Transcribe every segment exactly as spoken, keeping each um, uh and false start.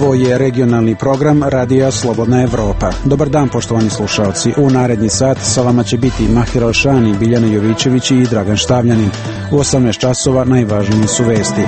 Ovo je regionalni program Radija Slobodna Evropa. Dobar dan, poštovani slušalci. U naredni sat sa vama će biti Mahir Alšani, Biljana Jovićević i Dragan Štavljanin. U osamnaest časova najvažniji su vesti.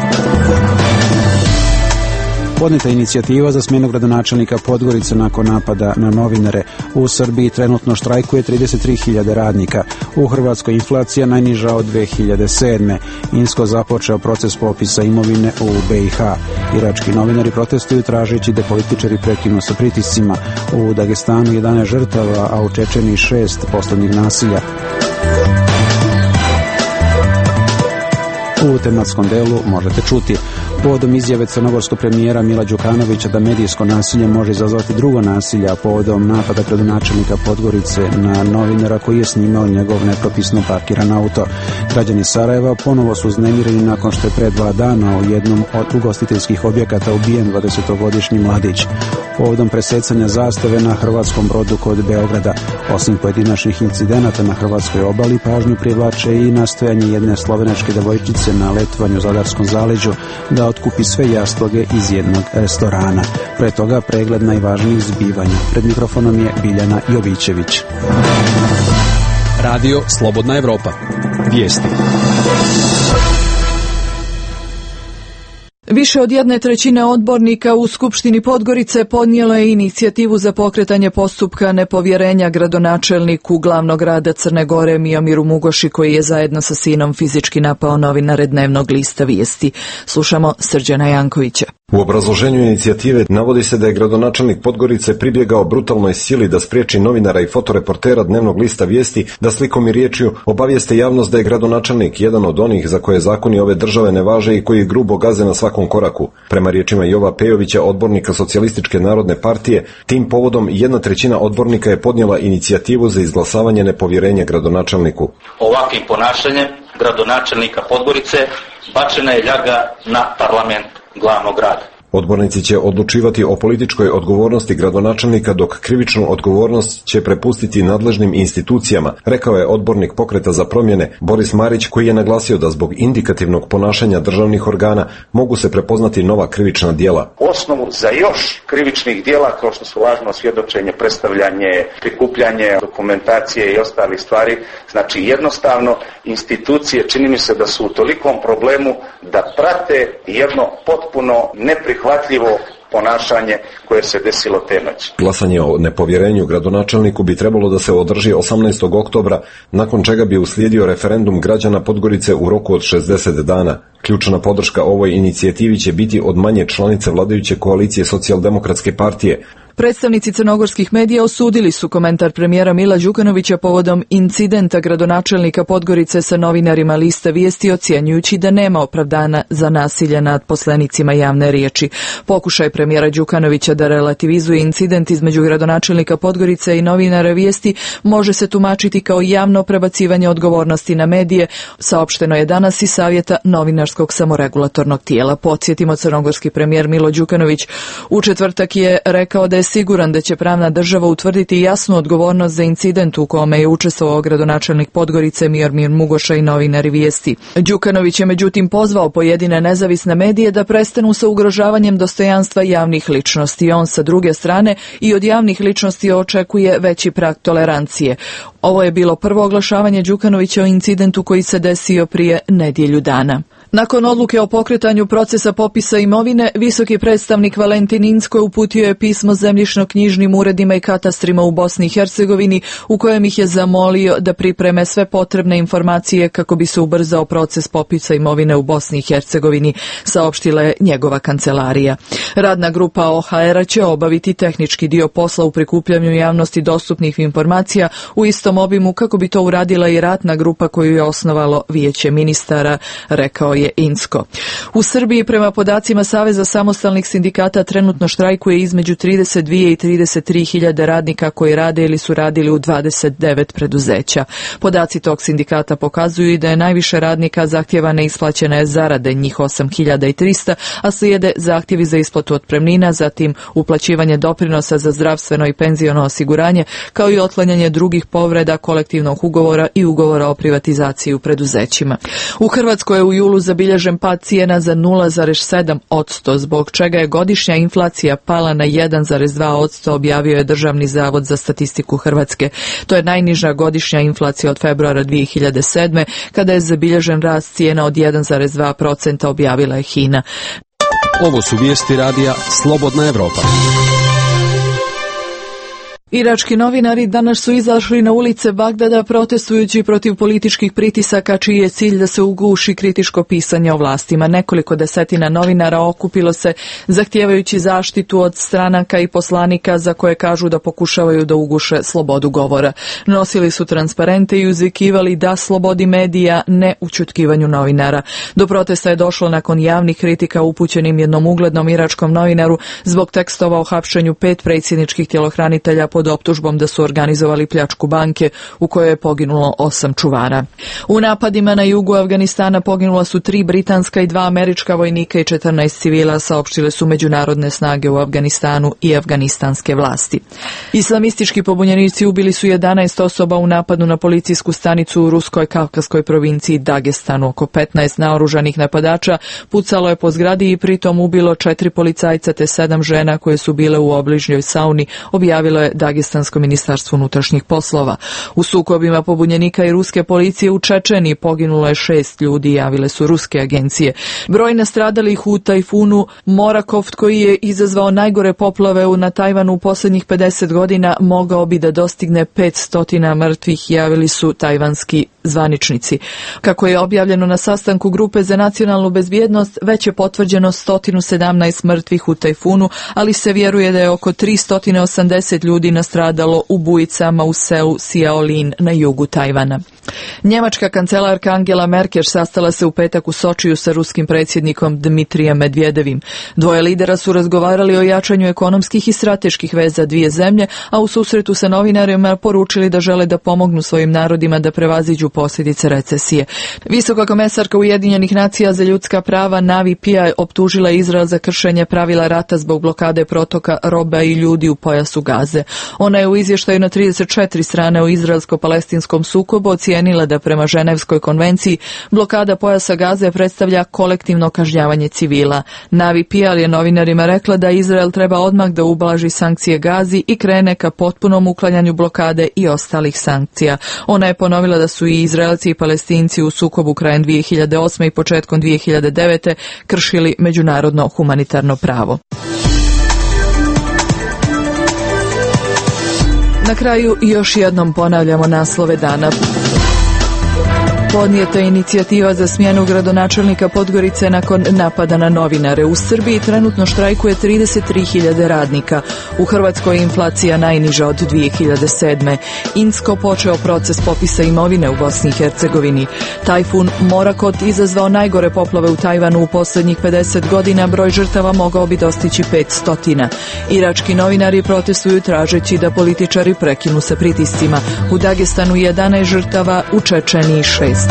Podneta inicijativa za smjenu gradonačelnika Podgorice nakon napada na novinare. U Srbiji trenutno štrajkuje trideset tri hiljade radnika. U Hrvatskoj inflacija najniža od dve hiljade sedme. Insko započeo proces popisa imovine u B i H. Irački novinari protestuju tražeći da političari prekinu sa pritiscima. U Dagestanu jedanaest žrtava, a u Čečeniji šest poslednjih nasilja. U tematskom delu možete čuti povodom izjave crnogorskog premijera Mila Đukanovića da medijsko nasilje može izazvati drugo nasilje, a povodom napada gradonačelnika Podgorice na novinara koji je snimao njegov nepropisno parkiran auto. Građani Sarajeva ponovo su uznemireni nakon što je pre dva dana u jednom od ugostiteljskih objekata ubijen dvadesetogodišnji mladić. Povodom presecanja zastave na hrvatskom brodu kod Beograda. Osim pojedinačnih incidenata na hrvatskoj obali, pažnju privlače i nastojanje jedne slovenačke devojčice na letovanju u Zadarskom zaleđu da otkupi sve jastoge iz jednog restorana. Pre toga pregled najvažnijih zbivanja. Pred mikrofonom je Biljana Jovićević. Radio Slobodna Evropa. Vijesti. Više od jedne trećine odbornika u Skupštini Podgorice podnijelo je inicijativu za pokretanje postupka nepovjerenja gradonačelniku glavnog grada Crne Gore Miomiru Mugoši, koji je zajedno sa sinom fizički napao novinare dnevnog lista Vijesti. Slušamo Srđana Jankovića. U obrazloženju inicijative navodi se da je gradonačelnik Podgorice pribjegao brutalnoj sili da spriječi novinara i fotoreportera dnevnog lista Vijesti da slikom i riječju obavijeste javnost da je gradonačelnik jedan od onih za koje zakoni ove države ne važe i koji grubo gaze na svakom koraku. Prema riječima Jova Pejovića, odbornika Socijalističke narodne partije, tim povodom jedna trećina odbornika je podnijela inicijativu za izglasavanje nepovjerenja gradonačelniku. Ovakvim ponašanjem gradonačelnika Podgorice bačena je ljaga na parlament glavnog grada. Odbornici će odlučivati o političkoj odgovornosti gradonačelnika, dok krivičnu odgovornost će prepustiti nadležnim institucijama, rekao je odbornik Pokreta za promjene Boris Marić, koji je naglasio da zbog indikativnog ponašanja državnih organa mogu se prepoznati nova krivična djela. Osnovu za još krivičnih djela, kao što su lažno svjedočenje, predstavljanje, prikupljanje dokumentacije i ostalih stvari, znači jednostavno institucije, čini mi se da su u tolikom problemu da prate jedno potpuno neprihvatljivo prihvatljivo ponašanje koje se desilo te noći. Glasanje o nepovjerenju gradonačelniku bi trebalo da se održi osamnaestog oktobra, nakon čega bi uslijedio referendum građana Podgorice u roku od šezdeset dana. Ključna podrška ovoj inicijativi će biti od manje članice vladajuće koalicije Socijaldemokratske partije. Predstavnici crnogorskih medija osudili su komentar premijera Mila Đukanovića povodom incidenta gradonačelnika Podgorice sa novinarima lista Vijesti, ocjenjujući da nema opravdana za nasilje nad poslanicima javne riječi. Pokušaj premijera Đukanovića da relativizuje incident između gradonačelnika Podgorice i novinara Vijesti može se tumačiti kao javno prebacivanje odgovornosti na medije, saopšteno je danas iz Savjeta novinarskog samoregulatornog tijela. Podsjetimo, crnogorski premijer Milo Đukanović u četvrtak je rekao da je siguran da će pravna država utvrditi jasnu odgovornost za incident u kome je učestvovao gradonačelnik Podgorice Miomir Mugoša i novinari Vijesti. Đukanović je međutim pozvao pojedine nezavisne medije da prestanu sa ugrožavanjem dostojanstva javnih ličnosti. On sa druge strane i od javnih ličnosti očekuje veći prag tolerancije. Ovo je bilo prvo oglašavanje Đukanovića o incidentu koji se desio prije nedjelju dana. Nakon odluke o pokretanju procesa popisa imovine, visoki predstavnik Valentin Incko uputio je pismo zemljišno-knjižnim uredima i katastrima u Bosni i Hercegovini, u kojem ih je zamolio da pripreme sve potrebne informacije kako bi se ubrzao proces popisa imovine u Bosni i Hercegovini, saopštila je njegova kancelarija. Radna grupa O H R-a će obaviti tehnički dio posla u prikupljanju javnosti dostupnih informacija u istom obimu kako bi to uradila i radna grupa koju je osnovalo Vijeće ministara, rekao je Incko. U Srbiji prema podacima Saveza samostalnih sindikata trenutno štrajkuje između trideset dvije i trideset tri hiljade radnika koji rade ili su radili u dvadeset devet preduzeća. Podaci tog sindikata pokazuju i da je najviše radnika zahtjeva neisplaćene zarade, njih osam hiljada trista, a slijede zahtjevi za isplatu otpremnina, zatim uplaćivanje doprinosa za zdravstveno i penziono osiguranje, kao i otklanjanje drugih povreda kolektivnog ugovora i ugovora o privatizaciji u preduzećima. U Hrvatskoj je u julu za zabilježen pad cijena za nula zarez sedam posto, zbog čega je godišnja inflacija pala na jedan zarez dva posto, objavio je Državni zavod za statistiku Hrvatske. To je najniža godišnja inflacija od februara dvije hiljade sedme, kada je zabilježen rast cijena od jedan zarez dva posto, objavila je Hina. Ovo su vijesti radija Slobodna Evropa. Irački novinari danas su izašli na ulice Bagdada protestujući protiv političkih pritisaka čiji je cilj da se uguši kritičko pisanje o vlastima. Nekoliko desetina novinara okupilo se zahtijevajući zaštitu od stranaka i poslanika za koje kažu da pokušavaju da uguše slobodu govora. Nosili su transparente i uzvikivali da slobodi medija, ne ućutkivanju novinara. Do protesta je došlo nakon javnih kritika upućenim jednom uglednom iračkom novinaru zbog tekstova o hapšenju pet predsjedničkih tjelohranitelja pod optužbom da su organizovali pljačku banke u kojoj je poginulo osam čuvara. U napadima na jugu Afganistana poginula su tri britanska i dva američka vojnika i četrnaest civila, saopštile su međunarodne snage u Afganistanu i afganistanske vlasti. Islamistički pobunjenici ubili su jedanaest osoba u napadu na policijsku stanicu u ruskoj kavkaskoj provinciji Dagestanu. Oko petnaest naoružanih napadača pucalo je po zgradi i pritom ubilo četiri policajca te sedam žena koje su bile u obližnjoj sauni, objavilo je Dagestansko ministarstvo unutrašnjih poslova. U sukobima pobunjenika i ruske policije u Čečeniji poginulo je šest ljudi, javile su ruske agencije. Broj nastradalih u tajfunu Morakot, koji je izazvao najgore poplave na Tajvanu u posljednjih pedeset godina, mogao bi da dostigne petsto mrtvih, javili su tajvanski zvaničnici. Kako je objavljeno na sastanku Grupe za nacionalnu bezbjednost, već je potvrđeno sto sedamnaest mrtvih u tajfunu, ali se vjeruje da je oko tristo osamdeset ljudi nastradalo u bujicama u selu Siaolin na jugu Tajvana. Njemačka kancelarka Angela Merkel sastala se u petak u Sočiju sa ruskim predsjednikom Dmitrijem Medvedevim. Dvoje lidera su razgovarali o jačanju ekonomskih i strateških veza dvije zemlje, a u susretu sa novinarima poručili da žele da pomognu svojim narodima da prevaziđu posljedice recesije. Visoka komesarka Ujedinjenih nacija za ljudska prava Navi Pillay optužila Izrael za kršenje pravila rata zbog blokade protoka roba i ljudi u pojasu Gaze. Ona je u izvještaju na trideset četiri strane o izraelsko-palestinskom sukobu ocijenila da prema Ženevskoj konvenciji blokada pojasa Gaze predstavlja kolektivno kažnjavanje civila. Navi Pillay je novinarima rekla da Izrael treba odmah da ublaži sankcije Gazi i krene ka potpunom uklanjanju blokade i ostalih sankcija. Ona je ponovila da su i Izraelci i Palestinci u sukobu krajem dvije hiljade osme i početkom dvije hiljade devete kršili međunarodno humanitarno pravo. Na kraju još jednom ponavljamo naslove dana. Podnijeta je inicijativa za smjenu gradonačelnika Podgorice nakon napada na novinare. U Srbiji trenutno štrajkuje trideset tri hiljade radnika. U Hrvatskoj je inflacija najniža od dvije hiljade sedme. Insko počeo proces popisa imovine u Bosni i Hercegovini. Tajfun Morakot izazvao najgore poplave u Tajvanu u posljednjih pedeset godina, broj žrtava mogao bi dostići petsto. Irački novinari protestuju tražeći da političari prekinu sa pritiscima. U Dagestanu jedanaest žrtava, u Čečeniji šest.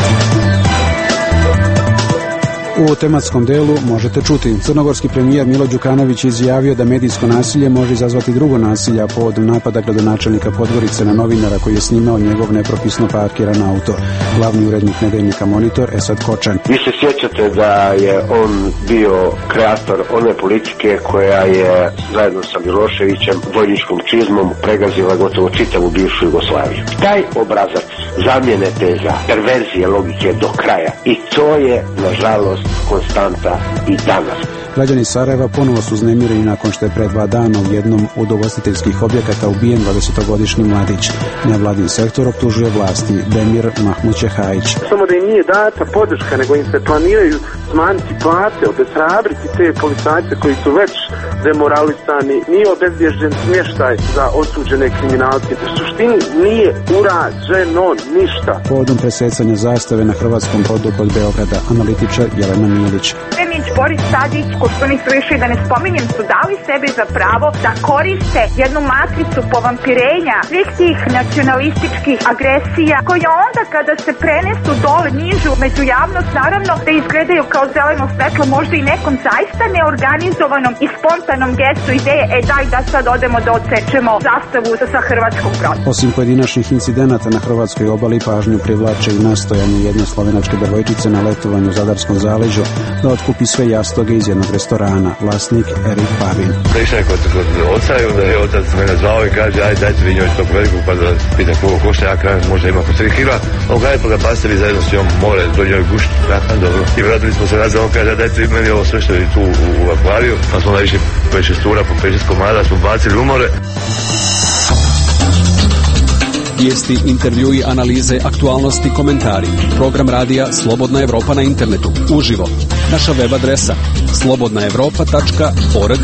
U tematskom delu možete čuti. Crnogorski premijer Milo Đukanović izjavio da medijsko nasilje može izazvati drugo nasilje povodom napada gradonačelnika Podgorice na novinara koji je snimao njegov nepropisno parkiran auto. Glavni urednik nedeljnika Monitor Esad Kočan. Vi se sjećate da je on bio kreator one politike koja je zajedno sa Miloševićem vojničkom čizmom pregazila gotovo čitavu bivšu Jugoslaviju. Taj obrazac zamjene teza, perverzije logike do kraja, i to je nažalost konstanta i danas. Građani Sarajeva ponovo su uznemireni nakon što je pre dva dana u jednom od ugostiteljskih objekata ubijen dvadesetogodišnji mladić. Nevladin sektor optužuje vlasti. Demir Mahmud Čehajić. Samo da im nije data podrška, nego im se planiraju smanjiti plate, obeshrabriti te policajce koji su već demoralisani, nije obezbježen smještaj za osuđene kriminalce. U suštini nije urađeno ništa. Povodom presecanja zastave na hrvatskom brodu kod Beograda, analitičar Jelena Milić. Sve mi Boris Tadić, Koštunica Iliša i da ne spominjem su dali sebi za pravo da koriste jednu matricu povampirenja svih tih nacionalističkih agresija koje onda kada se prenesu dole nižu među javnost naravno da izgledaju kao zeleno svetlo možda i nekom zaista neorganizovanom i spontanom gestu ideje e daj da sad odemo da odsečemo zastavu sa hrvatskog broda. Osim pojedinačnih incidenata na hrvatskoj obali pažnju privlače i nastojanje jedne slovenačke devojčice na letovanju u Zadarskom zaleđu da otkupi sve jastoge iz jednog restorana, vlasnik Erik Pavin. Prišao je kod, kod oca i onda je otac mene zvao i kaže aj dajte vi njoj tog veliku pa da pita koliko košta, ja kažem možda ima po tri kila, on kaže pa ga bacili zajedno s njom more do njoj gušti, ja dobro. I vratili smo se nazad, on kaže dajte vi meni ovo sve što je tu u, u akvariju, pa smo onda išli pet šest tura po pet šest komada, smo bacili u more. Vijesti, intervjui, analize, aktualnosti, komentari. Program radija Slobodna Evropa na internetu. Uživo. Naša web adresa slobodna evropa tačka org.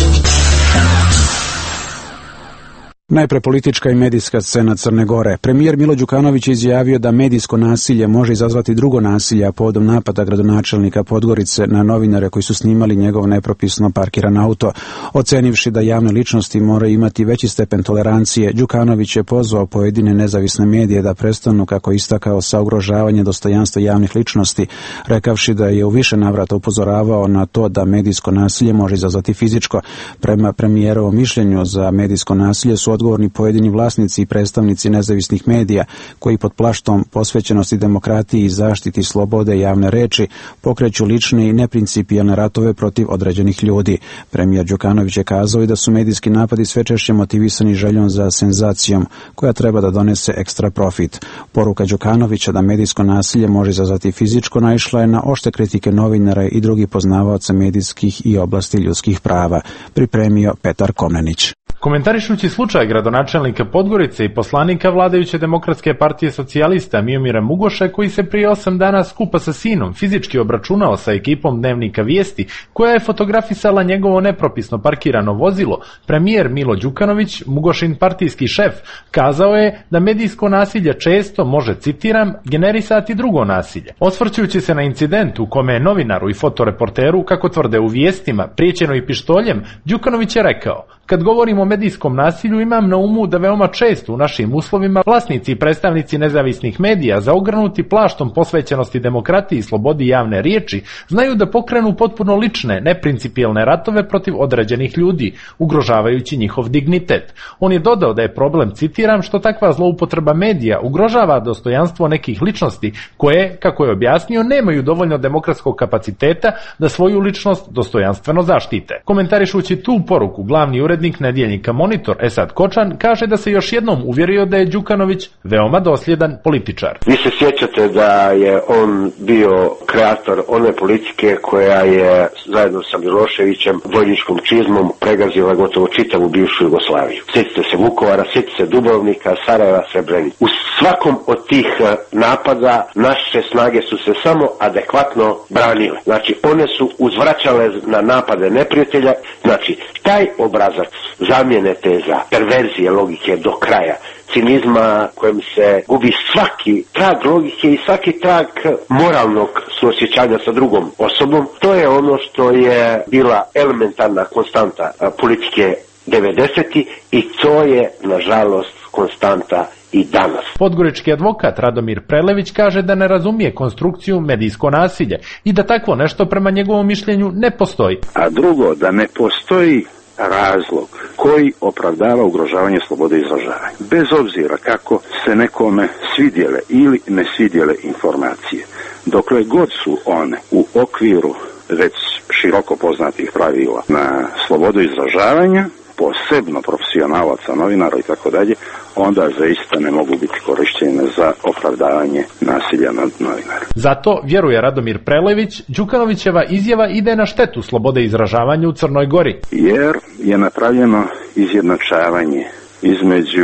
Najpre politička i medijska scena Crne Gore. Premijer Milo Đukanović je izjavio da medijsko nasilje može izazvati drugo nasilje, a povodom napada gradonačelnika Podgorice na novinare koji su snimali njegov nepropisno parkiran auto. Ocenivši da javne ličnosti moraju imati veći stepen tolerancije, Đukanović je pozvao pojedine nezavisne medije da prestanu, kako istakao, sa ugrožavanje dostojanstva javnih ličnosti, rekavši da je u više navrata upozoravao na to da medijsko nasilje može izazvati fizičko. Prema premijerovom mišljenju, za medijsko nasilje su odgovorni pojedini vlasnici i predstavnici nezavisnih medija koji pod plaštom posvećenosti demokratiji i zaštiti slobode javne reči pokreću lične i neprincipijalne ratove protiv određenih ljudi. Premijer Đukanović je kazao i da su medijski napadi sve češće motivisani željom za senzacijom koja treba da donese ekstra profit. Poruka Đukanovića da medijsko nasilje može izazvati fizičko naišla je na oštre kritike novinara i drugih poznavaoca medijskih i oblasti ljudskih prava. Pripremio Petar Komnenić. Komentarišući slučaj gradonačelnika Podgorice i poslanika vladajuće Demokratske partije socijalista Miomira Mugoša, koji se prije osam dana skupa sa sinom fizički obračunao sa ekipom Dnevnika Vijesti, koja je fotografisala njegovo nepropisno parkirano vozilo, premijer Milo Đukanović, Mugošin partijski šef, kazao je da medijsko nasilje često može, citiram, generisati drugo nasilje. Osvrćujući se na incident u kome je novinaru i fotoreporteru, kako tvrde u vijestima, prijećeno i pištoljem, Đukanović je rekao: kad govorimo o medijskom nasilju, imam na umu da veoma često u našim uslovima vlasnici i predstavnici nezavisnih medija, zaogrnuti plaštom posvećenosti demokratiji i slobodi javne riječi, znaju da pokrenu potpuno lične, neprincipijelne ratove protiv određenih ljudi, ugrožavajući njihov dignitet. On je dodao da je problem, citiram, što takva zloupotreba medija ugrožava dostojanstvo nekih ličnosti koje, kako je objasnio, nemaju dovoljno demokratskog kapaciteta da svoju ličnost dostojanstveno zaštite. Komentarišući tu poruku, glavni urednik nedjeljnika Monitor Esad Kočan kaže da se još jednom uvjerio da je Đukanović veoma dosljedan političar. Vi se sjećate da je on bio kreator one politike koja je zajedno sa Miloševićem, vojničkom čizmom pregazila gotovo čitavu bivšu Jugoslaviju. Sjetite se Vukovara, sjetite se Dubrovnika, Sarajeva, Srebrenica. U svakom od tih napada naše snage su se samo adekvatno branile. Znači one su uzvraćale na napade neprijatelja. Znači taj obrazac zamjene teza, perverzije logike do kraja, cinizma kojem se gubi svaki trag logike i svaki trag moralnog suosjećanja sa drugom osobom, to je ono što je bila elementarna konstanta politike devedesetih i to je, nažalost, konstanta i danas. Podgorički advokat Radomir Prelević kaže da ne razumije konstrukciju medijsko nasilje i da takvo nešto prema njegovom mišljenju ne postoji. A drugo, da ne postoji razlog koji opravdava ugrožavanje slobode izražavanja. Bez obzira kako se nekome svidjele ili ne svidjele informacije, dokle god su one u okviru već široko poznatih pravila na slobodu izražavanja, posebno profesionalaca, novinara i tako dalje, onda zaista ne mogu biti korišćene za opravdavanje nasilja nad novinarima. Zato, vjeruje Radomir Prelević, Đukanovićeva izjava ide na štetu slobode izražavanja u Crnoj Gori. Jer je napravljeno izjednačavanje između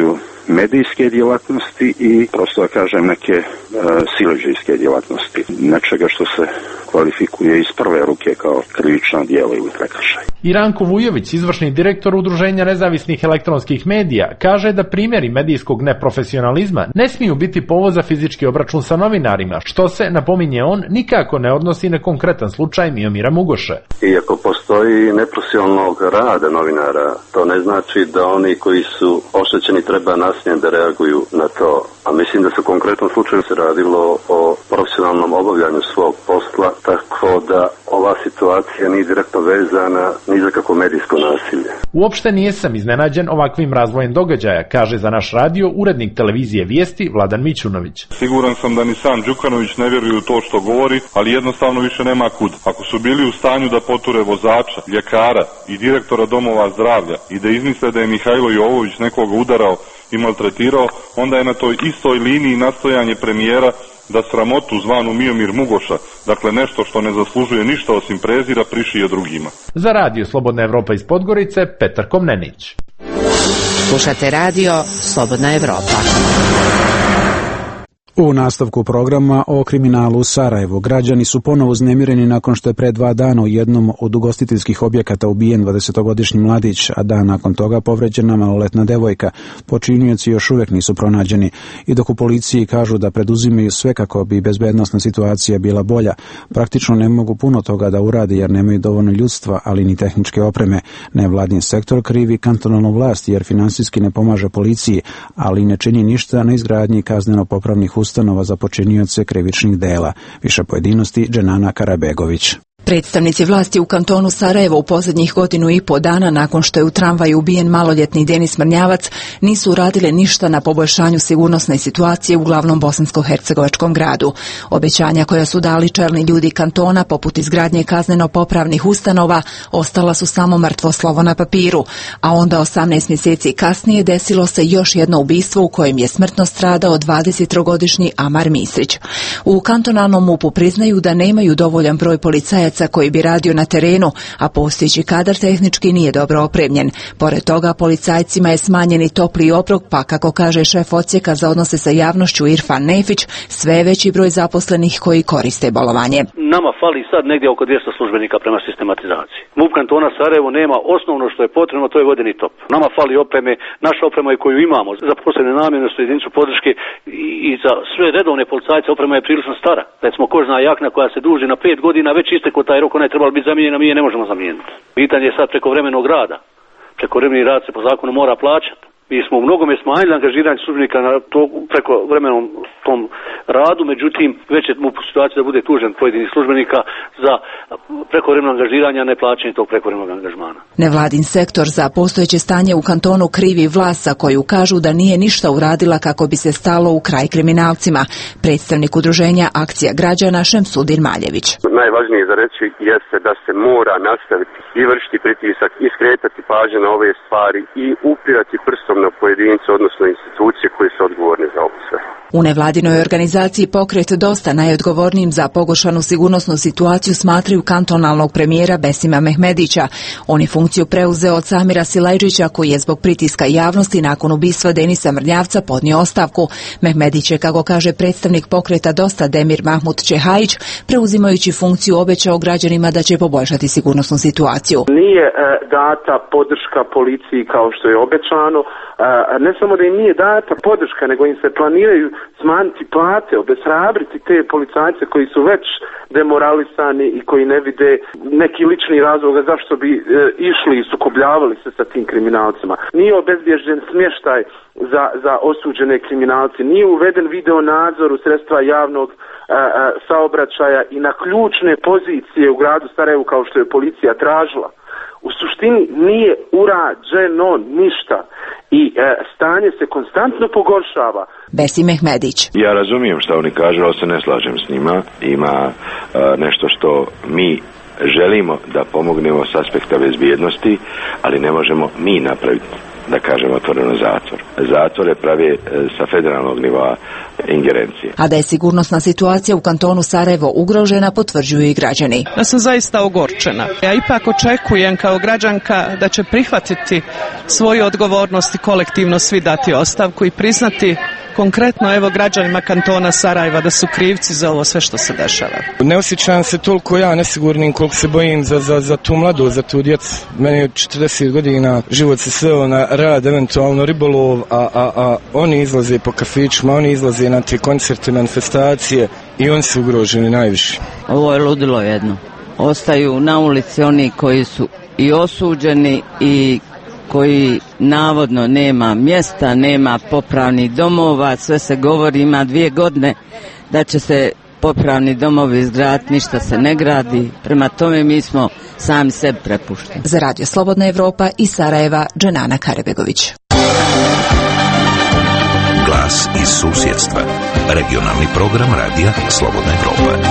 medijske djelatnosti i, prosto da kažem, neke e, siledžijske djelatnosti. Nečega što se kvalifikuje iz prve ruke kao krivično djelo ili prekršaj. I Ranko Vujović, izvršni direktor Udruženja nezavisnih elektronskih medija, kaže da primjeri medijskog neprofesionalizma ne smiju biti povod za fizički obračun sa novinarima, što se, napominje on, nikako ne odnosi na konkretan slučaj Miomira Mugoše. Iako postoji neprofesionalnog rada novinara, to ne znači da oni koji su oštećeni treba nasiljem da reaguju na to. A mislim da se u konkretnom slučaju se radilo o profesionalnom obavljanju svog posla, tako da ova situacija nije direktno vezana ni za kako medijsko nasilje. Uopšte nisam iznenađen ovakvim razvojem događaja, kaže za naš radio urednik televizije Vijesti Vladan Mićunović. Siguran sam da ni sam Đukanović ne vjeruje u to što govori, ali jednostavno više nema kud. Ako su bili u stanju da poture vozača, ljekara i direktora domova zdravlja i da izmisle da je Mihajlo Jovović nekoga udarao i maltretirao, onda je na toj istoj liniji nastojanje premijera da sramotu zvanu Miomir Mugoša, dakle nešto što ne zaslužuje ništa osim prezira, prišije drugima. Za radio Slobodna Evropa iz Podgorice, Petar Komnenić. Slušate radio Slobodna Evropa. U nastavku programa o kriminalu u Sarajevu građani su ponovo uznemireni nakon što je pre dva dana u jednom od ugostiteljskih objekata ubijen dvadesetogodišnji mladić, a dan nakon toga povređena maloletna devojka. Počinioci još uvijek nisu pronađeni i dok u policiji kažu da preduzimaju sve kako bi bezbednosna situacija bila bolja, praktično ne mogu puno toga da urade jer nemaju dovoljno ljudstva, ali ni tehničke opreme. Nevladin sektor krivi kantonalnu vlast jer finansijski ne pomaže policiji, ali ne čini ništa na izgradnji kazneno-popravnih ustanova za počinioce krivičnih dela. Više pojedinosti Dženana Karabegović. Predstavnici vlasti u kantonu Sarajevo u posljednjih godinu i po dana nakon što je u tramvaju ubijen maloljetni Denis Mrnjavac nisu uradile ništa na poboljšanju sigurnosne situacije u glavnom bosansko-hercegovačkom gradu. Obećanja koja su dali čelni ljudi kantona poput izgradnje kazneno-popravnih ustanova ostala su samo mrtvo slovo na papiru, a onda osamnaest mjeseci kasnije desilo se još jedno ubistvo u kojem je smrtno stradao dvadesettrogodišnji Amar Misrić. U kantonalnom MUP-u priznaju da nemaju dovoljan broj policajaca koji bi radio na terenu, a postojeći kadar tehnički nije dobro opremljen. Pored toga, policajcima je smanjeni topli obrok, pa kako kaže šef odsjeka za odnose sa javnošću Irfan Nefić, sve je veći broj zaposlenih koji koriste bolovanje. Nama fali sad negdje oko dvjesto službenika prema sistematizaciji. MUP kantona Sarajevo nema osnovno što je potrebno, to je vodeni top. Nama fali opreme, naša oprema koju imamo za posebne namjene su jedinicu podrške i za sve redovne policajce oprema je prilično stara. Recimo kožna jakna koja se duži na pet godina već isteklo taj rok, ona je trebala biti zamijenjena, mi je ne možemo zamijeniti. Pitanje je sad prekovremenog rada. Prekovremeni rad se po zakonu mora plaćati. Mi smo u mnogome smanjili angažiranje službenika na to preko vremenom tom radu, međutim već je u situaciji da bude tužen pojedinih službenika za prekovremeno angažiranje, a ne plaćanje tog prekovremenog angažmana. Nevladin sektor za postojeće stanje u kantonu krivi vlast za koju kažu da nije ništa uradila kako bi se stalo u kraj kriminalcima. Predstavnik udruženja Akcija građana Šemsudin Maljević. Najvažnije za reći jeste da se mora nastaviti i vršiti pritisak i skretati pažnju na ove stvari i upirati prstom na pojedince, odnosno institucije koje su odgovorne za ovo sve. U nevladinoj organizaciji Pokret Dosta najodgovornijim za pogoršanu sigurnosnu situaciju smatraju kantonalnog premijera Besima Mehmedića. On je funkciju preuzeo od Samira Silajđića koji je zbog pritiska javnosti nakon ubistva Denisa Mrnjavca podnio ostavku. Mehmedić je, kako kaže predstavnik Pokreta Dosta Demir Mahmud Čehajić, preuzimajući funkciju obećao građanima da će poboljšati sigurnosnu situaciju. Nije e, data podrška policiji kao što je obećano. E, ne samo da im nije data podrška, nego im se planiraju smanjiti plate, obeshrabriti te policajce koji su već demoralisani i koji ne vide neki lični razloga zašto bi e, išli i sukobljavali se sa tim kriminalcima. Nije obezbježen smještaj za, za osuđene kriminalce, nije uveden video nadzor u sredstva javnog a, a, saobraćaja i na ključne pozicije u gradu Sarajevu kao što je policija tražila. U suštini nije urađeno ništa i e, stanje se konstantno pogoršava. Besim Mehmedić. Ja razumijem što oni kažu, ali se ne slažem s njima. Ima e, nešto što mi želimo da pomognemo s aspekta bezbjednosti, ali ne možemo mi napraviti da kažem otvoreno, zatvor. Zatvore pravi sa federalnog nivoa ingerencije. A da je sigurnosna situacija u kantonu Sarajevo ugrožena, potvrđuju i građani. Ja sam zaista ogorčena. Ja ipak očekujem kao građanka da će prihvatiti svoju odgovornost i kolektivno svi dati ostavku i priznati konkretno evo građanima kantona Sarajeva da su krivci za ovo sve što se dešava. Ne osjećam se toliko ja nesigurnim koliko se bojim za, za, za tu mladu, za tu djecu. Meni je četrdeset godina, život se sveo na rad, eventualno ribolov, a, a, a oni izlaze po kafićima, oni izlaze na te koncerte, manifestacije i oni su ugroženi najviše. Ovo je ludilo jedno. Ostaju na ulici oni koji su i osuđeni i koji navodno nema mjesta, nema popravnih domova, sve se govori, ima dvije godine da će se popravni domovi izgraditi, ništa se ne gradi, prema tome mi smo sami sebi prepušteni. Za Radio Slobodna Evropa iz Sarajeva, Dženana Karebegović. Glas iz susjedstva. Regionalni program Radija Slobodna Evropa.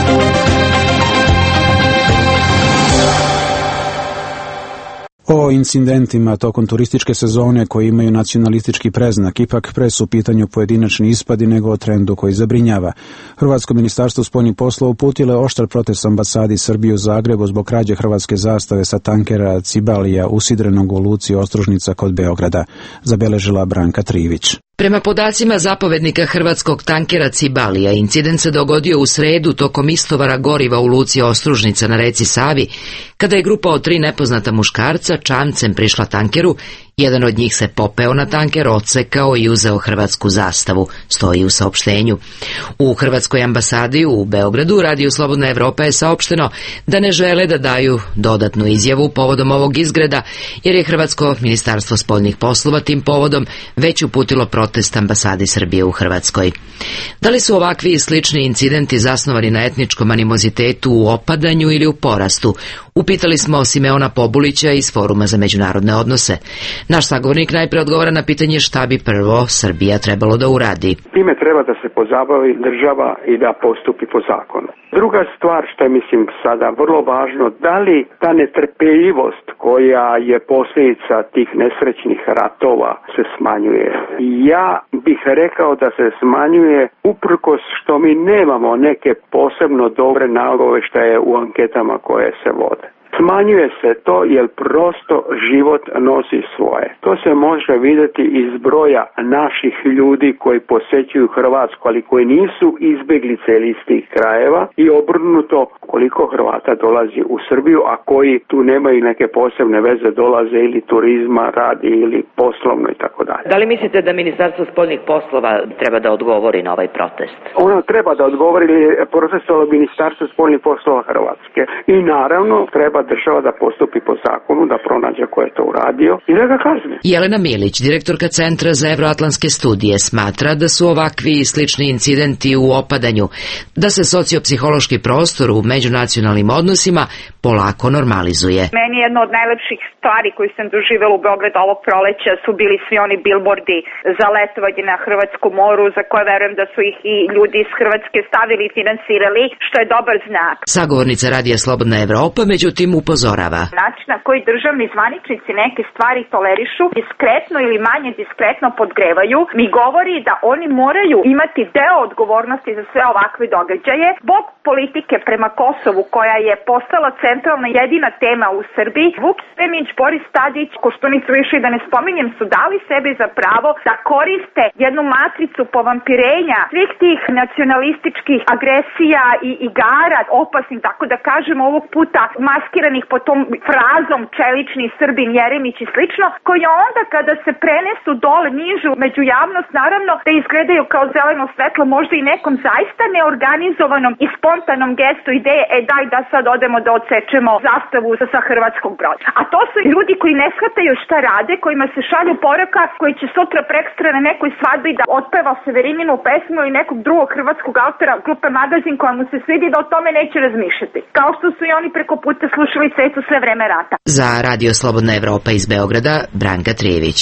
O incidentima tokom turističke sezone koji imaju nacionalistički preznak ipak pre su u pitanju pojedinačni ispadi nego o trendu koji zabrinjava. Hrvatsko ministarstvo spoljnih poslova uputilo je oštar protest ambasadi Srbije u Zagrebu zbog krađe hrvatske zastave sa tankera Cibalija usidrenog u luci Ostružnica kod Beograda, zabeležila Branka Trivić. Prema podacima zapovednika hrvatskog tankera Cibalija, incident se dogodio u sredu tokom istovara goriva u luci Ostružnica na reci Savi, kada je grupa od tri nepoznata muškarca čamcem prišla tankeru. Jedan od njih se popeo na tanker, odsekao i uzeo hrvatsku zastavu, stoji u saopštenju. U Hrvatskoj ambasadi u Beogradu Radiju Slobodna Evropa je saopšteno da ne žele da daju dodatnu izjavu povodom ovog izgreda, jer je Hrvatsko ministarstvo spoljnih poslova tim povodom već uputilo protest ambasadi Srbije u Hrvatskoj. Da li su ovakvi i slični incidenti zasnovani na etničkom animozitetu u opadanju ili u porastu? Upitali smo Simeona Pobulića iz Foruma za međunarodne odnose. Naš sagovornik najprije odgovara na pitanje šta bi prvo Srbija trebalo da uradi. Time treba da se pozabavi država i da postupi po zakonu. Druga stvar što je mislim sada vrlo važno, da li ta netrpeljivost koja je posljedica tih nesrećnih ratova se smanjuje. Ja bih rekao da se smanjuje uprkos što mi nemamo neke posebno dobre nagoveštaje u anketama koje se vode. Smanjuje se to jer prosto život nosi svoje. To se može vidjeti iz broja naših ljudi koji posjećuju Hrvatsku, ali koji nisu izbjeglice ili iz tih krajeva, i obrnuto koliko Hrvata dolazi u Srbiju, a koji tu nemaju neke posebne veze, dolaze ili turizma, radi ili poslovno i tako dalje. Da li mislite da Ministarstvo spoljnih poslova treba da odgovori na ovaj protest? Ono treba da odgovori, protestovalo Ministarstvo spoljnih poslova Hrvatske i naravno treba država da postupi po zakonu, da pronađe ko je to uradio i da ga kazne. Jelena Milić, direktorka Centra za evroatlantske studije, smatra da su ovakvi i slični incidenti u opadanju, da se sociopsihološki prostor u međunacionalnim odnosima polako normalizuje. Meni jedna od najlepših stvari koju sam doživjela u Beogradu ovog proleća su bili svi oni bilbordi za letovanje na Hrvatskom moru, za koje verujem da su ih i ljudi iz Hrvatske stavili i finansirali, što je dobar znak. Sagovornica Radija Slobodna Evropa međutim upozorava. Način na koji državni zvaničnici neke stvari tolerišu, diskretno ili manje diskretno podgrevaju, mi govori da oni moraju imati deo odgovornosti za sve ovakve događaje. Zbog politike prema Kosovu, koja je postala centralna jedina tema u Srbiji, Vuk Jeremić, Boris Tadić, Koštunica više i da ne spominjem, su dali sebi za pravo da koriste jednu matricu povampirenja svih tih nacionalističkih agresija i igara opasnih, tako da kažemo ovog puta maskiranih po tom frazom čelični Srbin, Jeremić i slično, koji onda kada se prenesu dole nižu među javnost, naravno da izgledaju kao zeleno svetlo, možda i nekom zaista neorganizovanom i spontanom gestu ideje, e daj da sad odemo da odsečemo zastavu sa, sa hrvatskog broda. A to su ljudi koji ne shvataju šta rade, kojima se šalju poruka koji će sutra prekstra na nekoj svadbi da otpeva Severininu pesmu ili nekog drugog hrvatskog autora grupe Magazin koja mu se svidi, da o tome neće razmišljati. Kao što su i oni preko puta slušali Cecu sve vreme rata. Za Radio Slobodna Evropa iz Beograda, Branka Trijević.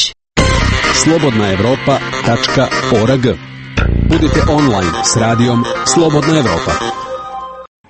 slobodna evropa tačka org. Budite online s radijom Slobodna Evropa.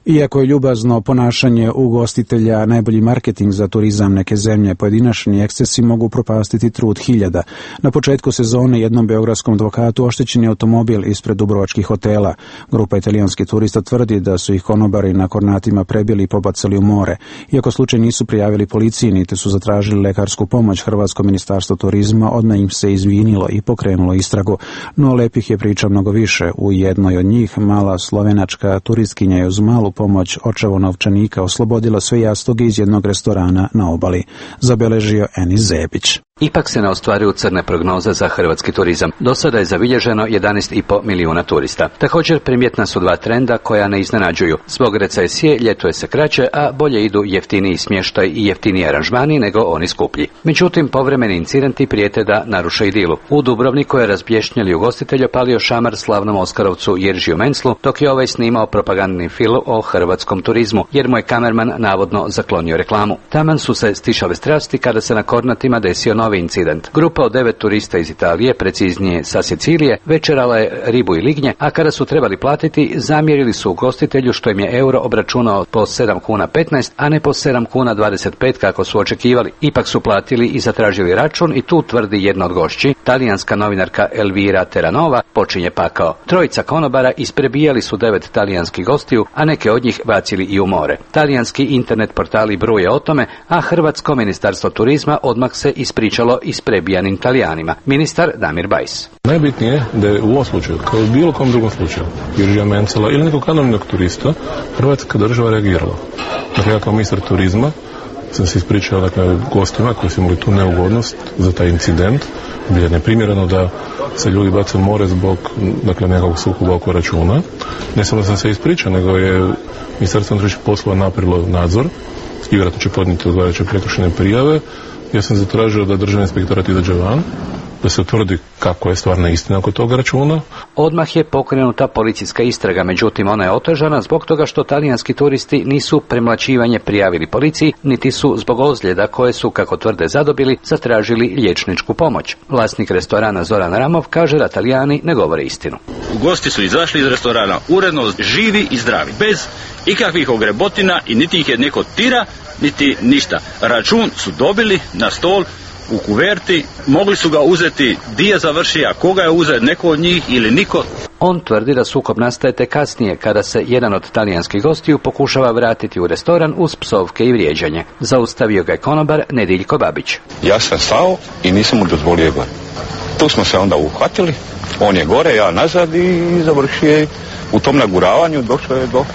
Iako je ljubazno ponašanje ugostitelja najbolji marketing za turizam neke zemlje, pojedinačni ekscesi mogu propastiti trud hiljada. Na početku sezone jednom beogradskom advokatu oštećen je automobil ispred dubrovačkih hotela. Grupa italijanskih turista tvrdi da su ih konobari na Kornatima prebili i pobacali u more. Iako slučaj nisu prijavili policiji niti su zatražili lekarsku pomoć, Hrvatsko ministarstvo turizma odmah im se izvinilo i pokrenulo istragu. No lepih je priča mnogo više. U jednoj od njih mala slovenačka turistkinja je uz malu pomoć očevo novčanika oslobodila sve jastoge iz jednog restorana na obali, zabeležio Enis Zebić. Ipak se ne ostvaruju crne prognoze za hrvatski turizam. Do sada je zabilježeno jedanaest i pol milijuna turista. Također primjetna su dva trenda koja ne iznenađuju. Zbog recesije ljetuje se kraće, a bolje idu jeftiniji smještaj i jeftiniji aranžmani nego oni skuplji. Međutim, povremeni incidenti prijete da naruše idilu. U Dubrovniku je razbješnjeli ugostitelj opalio šamar slavnom Oskarovcu Jeržiju Menclu, dok je ovaj snimao propagandni film o hrvatskom turizmu, jer mu je kamerman navodno zaklonio reklamu. Taman su se stišale strasti kada se na Kornatima desio novi incident. Grupa od devet turista iz Italije, preciznije sa Sicilije, večerala je ribu i lignje, a kada su trebali platiti, zamjerili su ugostitelju što im je euro obračunao po sedam kuna petnaest, a ne po sedam kuna dvadeset pet kako su očekivali. Ipak su platili i zatražili račun i tu tvrdi jedna od gošći, talijanska novinarka Elvira Terranova, počinje pakao. Trojica konobara isprebijali su devet talijanskih gostiju, a neke od njih bacili i u more. Talijanski internet portali bruje o tome, a Hrvatsko ministarstvo turizma odmah se ispričalo isprebijanim Talijanima. Ministar Damir Bajs. Najbitnije je da je u ovom slučaju, kao i bilo kom drugom slučaju, Jeržija Mencela ili nekog anonimnog turista, Hrvatska država reagirala. Dakle, ja kao ministar turizma sam se ispričao dakle, gostima koji su imali tu neugodnost za taj incident. Bilo je neprimjereno da se ljudi bace u more zbog dakle, nekog sukoba oko računa. Ne samo da sam se ispričao, nego je Ministarstvo unutrašnjih poslova napravilo nadzor i vjerojatno će podnijeti odgovarajuće prekršajne prijave. Ja sam zatražio da državni inspektorat izađe van, da se utvrdi kako je stvarna istina oko toga računa. Odmah je pokrenuta policijska istraga, međutim ona je otežana zbog toga što talijanski turisti nisu premlaćivanje prijavili policiji, niti su zbog ozljeda koje su, kako tvrde, zadobili, zatražili liječničku pomoć. Vlasnik restorana Zoran Ramov kaže da Talijani ne govore istinu. Gosti su izašli iz restorana uredno, živi i zdravi, bez ikakvih ogrebotina i niti ih je neko tira, niti ništa. Račun su dobili na stol u kuverti, mogli su ga uzeti di je završio, a koga je uzeo, neko od njih ili niko. On tvrdi da sukob nastaje tek kasnije, kada se jedan od talijanskih gostiju pokušava vratiti u restoran uz psovke i vrijeđanje. Zaustavio ga je konobar Nediljko Babić. Ja sam stao i nisam mu dozvolio gore. Tu smo se onda uhvatili, on je gore, ja nazad i završio je u tom naguravanju, došlo je do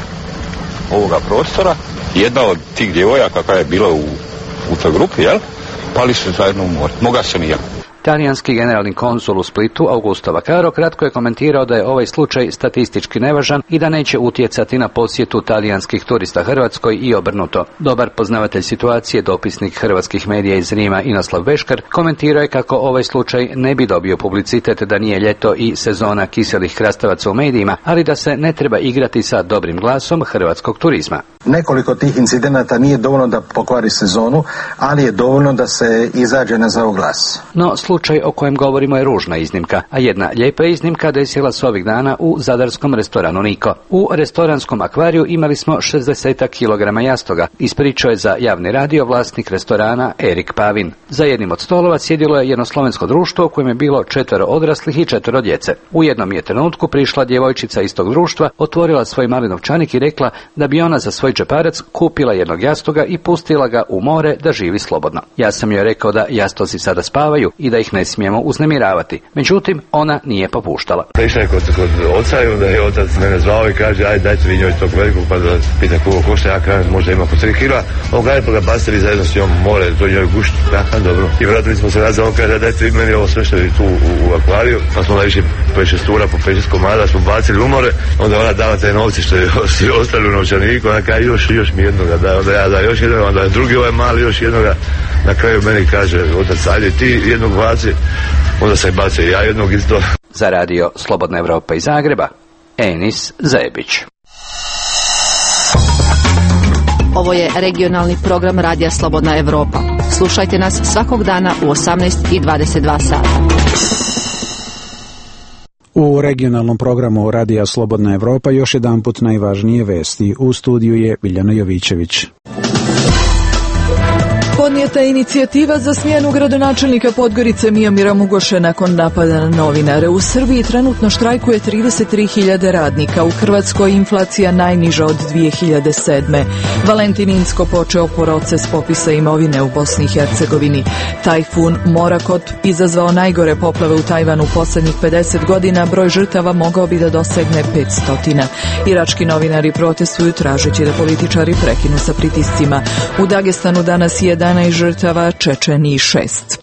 ovoga prostora. Jedna od tih djevojaka koja je bila u, u toj grupi, jel? Pali su zajedno u more. Moga sam i ja. Talijanski generalni konsul u Splitu, Augusto Vaccaro, kratko je komentirao da je ovaj slučaj statistički nevažan i da neće utjecati na posjetu talijanskih turista Hrvatskoj i obrnuto. Dobar poznavatelj situacije, dopisnik hrvatskih medija iz Rima Inoslav Beškar, komentirao je kako ovaj slučaj ne bi dobio publicitet da nije ljeto i sezona kiselih krastavaca u medijima, ali da se ne treba igrati sa dobrim glasom hrvatskog turizma. Nekoliko tih incidenata nije dovoljno da pokvari sezonu, ali je dovoljno da se izađe na zaoglas. No, slučaj o kojem govorimo je ružna iznimka, a jedna lijepa iznimka desila se ovih dana u zadarskom restoranu Niko. U restoranskom akvariju imali smo šezdeset kilograma jastoga, ispričao je za javni radio vlasnik restorana Erik Pavin. Za jednim od stolova sjedilo je jedno slovensko društvo u kojem je bilo četvero odraslih i četvero djece. U jednom je trenutku prišla djevojčica iz tog društva, otvorila svoj mali novčanik i rekla da bi ona za svoj džeparac kupila jednog jastoga i pustila ga u more da živi slobodno. Ja sam joj rekao da jastozi sada spavaju i da ih ne smijemo uznemiravati. Međutim, ona nije popuštala. Prišla je kod, kod oca i onda je otac mene zvao i kaže aj dajte vi njoj tog velikog pa da pita koliko košta, ja kažem možda ima po tri kila, on kaže pa ga bacili zajedno s njom more, to njoj gušt, ja, dobro. I vratili smo se nazad, on kaže dajte vi meni ovo sve što je tu u, u akvariju, pa smo najviše pet šest tura po pet šest komada smo bacili u more, onda ona dala te novci što je ostali u novčaniku, ona kaže još, još mi jednoga da, onda ja da još jednoga, onda drugi ovaj mali još jednoga, na kraju meni kaže otac ajde ti jednog baci, onda sam bacio ja jednog isto. Za radio Slobodna Evropa iz Zagreba, Enis Zebić. Ovo je regionalni program Radija Slobodna Evropa. Slušajte nas svakog dana u osamnaest i dvadeset dva sata. U regionalnom programu Radija Slobodna Evropa još jedanput najvažnije vesti. U studiju je Biljana Jovićević. Podnijeta je inicijativa za smjenu gradonačelnika Podgorice Mijomira Mugoše nakon napada na novinare. U Srbiji trenutno štrajkuje trideset tri hiljade radnika. U Hrvatskoj inflacija najniža od dvije hiljade sedme. Valentin Incko počeo proces popisa imovine u Bosni i Hercegovini. Tajfun Morakot izazvao najgore poplave u Tajvanu posljednjih pedeset godina. Broj žrtava mogao bi da dosegne petsto. Irački novinari protestuju tražeći da političari prekinu sa pritiscima. U Dagestanu danas je jedanaest žrtava, Čečeniji šest.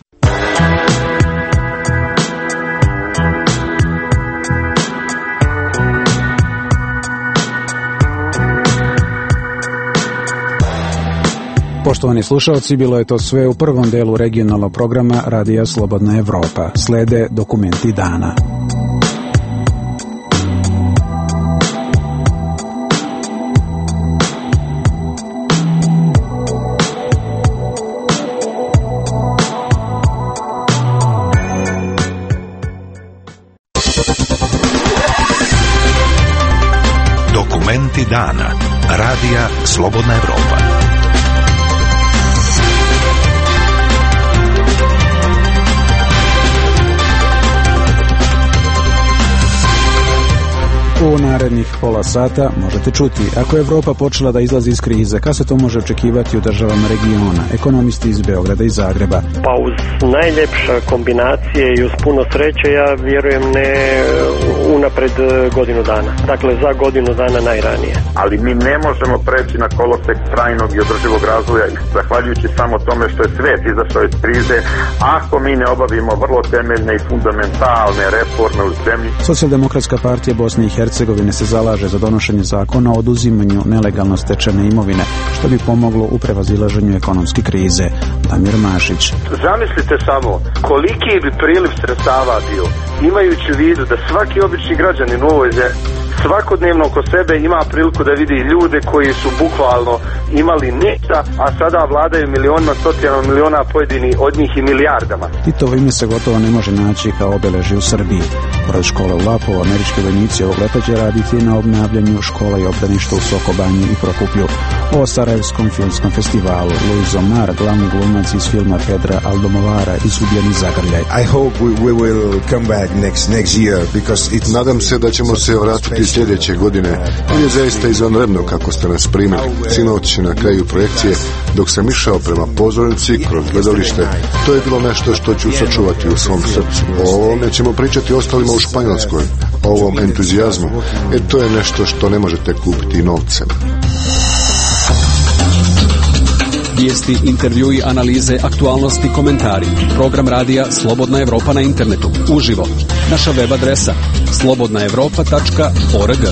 Poštovani slušalci, bilo je to sve u prvom delu regionalnog programa Radija Slobodna Evropa. Slede dokumenti dana. Dokumenti dana. Radija Slobodna Evropa. U narednih pola sata možete čuti, ako je Evropa počela da izlazi iz krize, kako se to može očekivati u državama regiona, ekonomisti iz Beograda i Zagreba. Pa uz najljepša kombinacije i uz puno sreće, ja vjerujem ne unapred godinu dana. Dakle, za godinu dana najranije. Ali mi ne možemo preći na kolosek trajnog i održivog razvoja i zahvaljujući samo tome što je svet izašao iz krize, ako mi ne obavimo vrlo temeljne i fundamentalne reforme u zemlji. Socijaldemokratska partija Bosne i Hercegovine se zalaže za donošenje zakona o oduzimanju nelegalno stečene imovine, što bi pomoglo u prevazilaženju ekonomske krize. Damir Mašić. Zamislite samo koliki bi priliv sredstava bio, imajući u vidu da svaki obični građanin u ovoj zemlji svakodnevno oko sebe ima priliku da vidi ljude koji su bukvalno imali ništa, a sada vladaju milionima, stotinama miliona, pojedini od njih i milijardama. Titovo ime se gotovo ne može naći kao obeležje u Srbiji. Pored škole u Lapovu, američki vojnici ovog leta će raditi na obnavljanju škola i obdaništa u Sokobanji i Prokuplju. O Sarajevskom filmskom festivalu Luis Omar, glavni glumac iz filma Pedra Aldomovara, izgubljeni zagrljaj. I hope we, we will come back next next year because it. Nadam se da ćemo se vratiti sljedeće godine. On je zaista izvanredno kako ste nas primili. Sinoć na kraju projekcije, dok sam išao prema pozornici kroz gledalište, to je bilo nešto što ću sačuvati u svom srcu. O ovome ćemo pričati ostalima u Španjolskoj, o ovom entuzijazmu. E to je nešto što ne možete kupiti novcem. Vijesti, intervjui, analize, aktualnosti, komentari. Program radija Slobodna Evropa na internetu. Uživo. Naša web adresa slobodna evropa tačka org.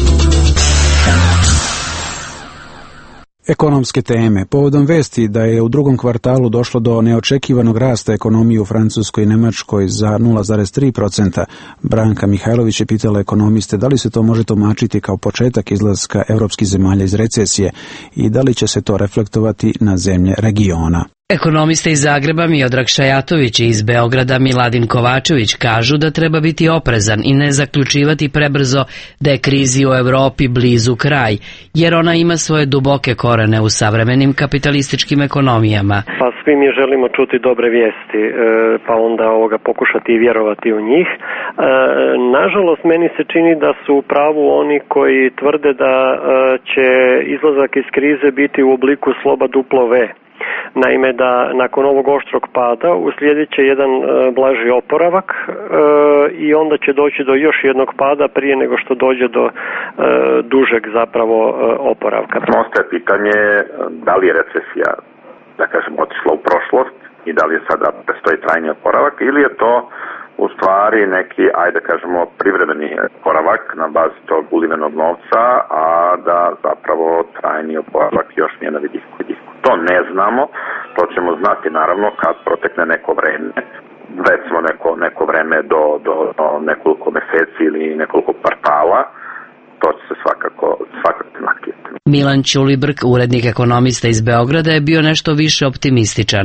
Ekonomske teme. Povodom vesti da je u drugom kvartalu došlo do neočekivanog rasta ekonomije u Francuskoj i Nemačkoj za nula zarez tri posto, Branka Mihajlović je pitala ekonomiste da li se to može tumačiti kao početak izlaska evropskih zemalja iz recesije i da li će se to reflektovati na zemlje regiona. Ekonomiste iz Zagreba Miodrag Šajatović i iz Beograda Miladin Kovačević kažu da treba biti oprezan i ne zaključivati prebrzo da je krizi u Evropi blizu kraj, jer ona ima svoje duboke korene u savremenim kapitalističkim ekonomijama. Pa svi mi želimo čuti dobre vijesti, pa onda ovoga pokušati i vjerovati u njih. Nažalost, meni se čini da su u pravu oni koji tvrde da će izlazak iz krize biti u obliku sloba duplo V. Naime, da nakon ovog oštrog pada uslijedit će jedan e, blaži oporavak e, i onda će doći do još jednog pada prije nego što dođe do e, dužeg zapravo e, oporavka. Ostaje pitanje da li je recesija, da kažem, otišla u prošlost i da li je sada prestoji trajni oporavak ili je to u stvari neki, ajde kažemo, privremeni oporavak na bazi tog ulivenog novca, a da zapravo trajni oporavak još nije na vidisku. To ne znamo, to ćemo znati naravno kad protekne neko vreme, recimo neko, neko vreme do, do, do nekoliko meseci ili nekoliko kvartala, to će se svakako, svakako nakljeti. Milan Ćulibrk, urednik ekonomista iz Beograda, je bio nešto više optimističan.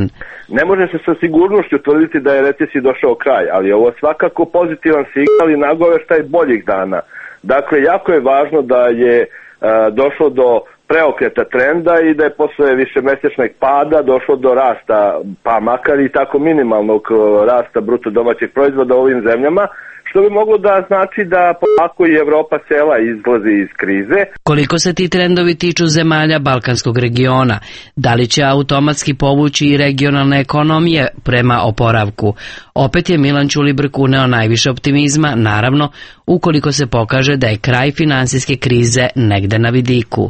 Ne može se sa sigurnošću tvrditi da je recesiji došao kraj, ali ovo je svakako pozitivan signal i nagoveštaj boljih dana. Dakle, jako je važno da je e, došlo do preokreta trenda i da je posle višemesečnog pada došlo do rasta, pa makar i tako minimalnog rasta bruto domaćeg proizvoda u ovim zemljama, što bi moglo da znači da polako i Evropa cela izlazi iz krize. Koliko se ti trendovi tiču zemalja Balkanskog regiona, da li će automatski povući i regionalne ekonomije prema oporavku? Opet je Milan Ćulibrk uneo najviše optimizma, naravno, ukoliko se pokaže da je kraj finansijske krize negde na vidiku.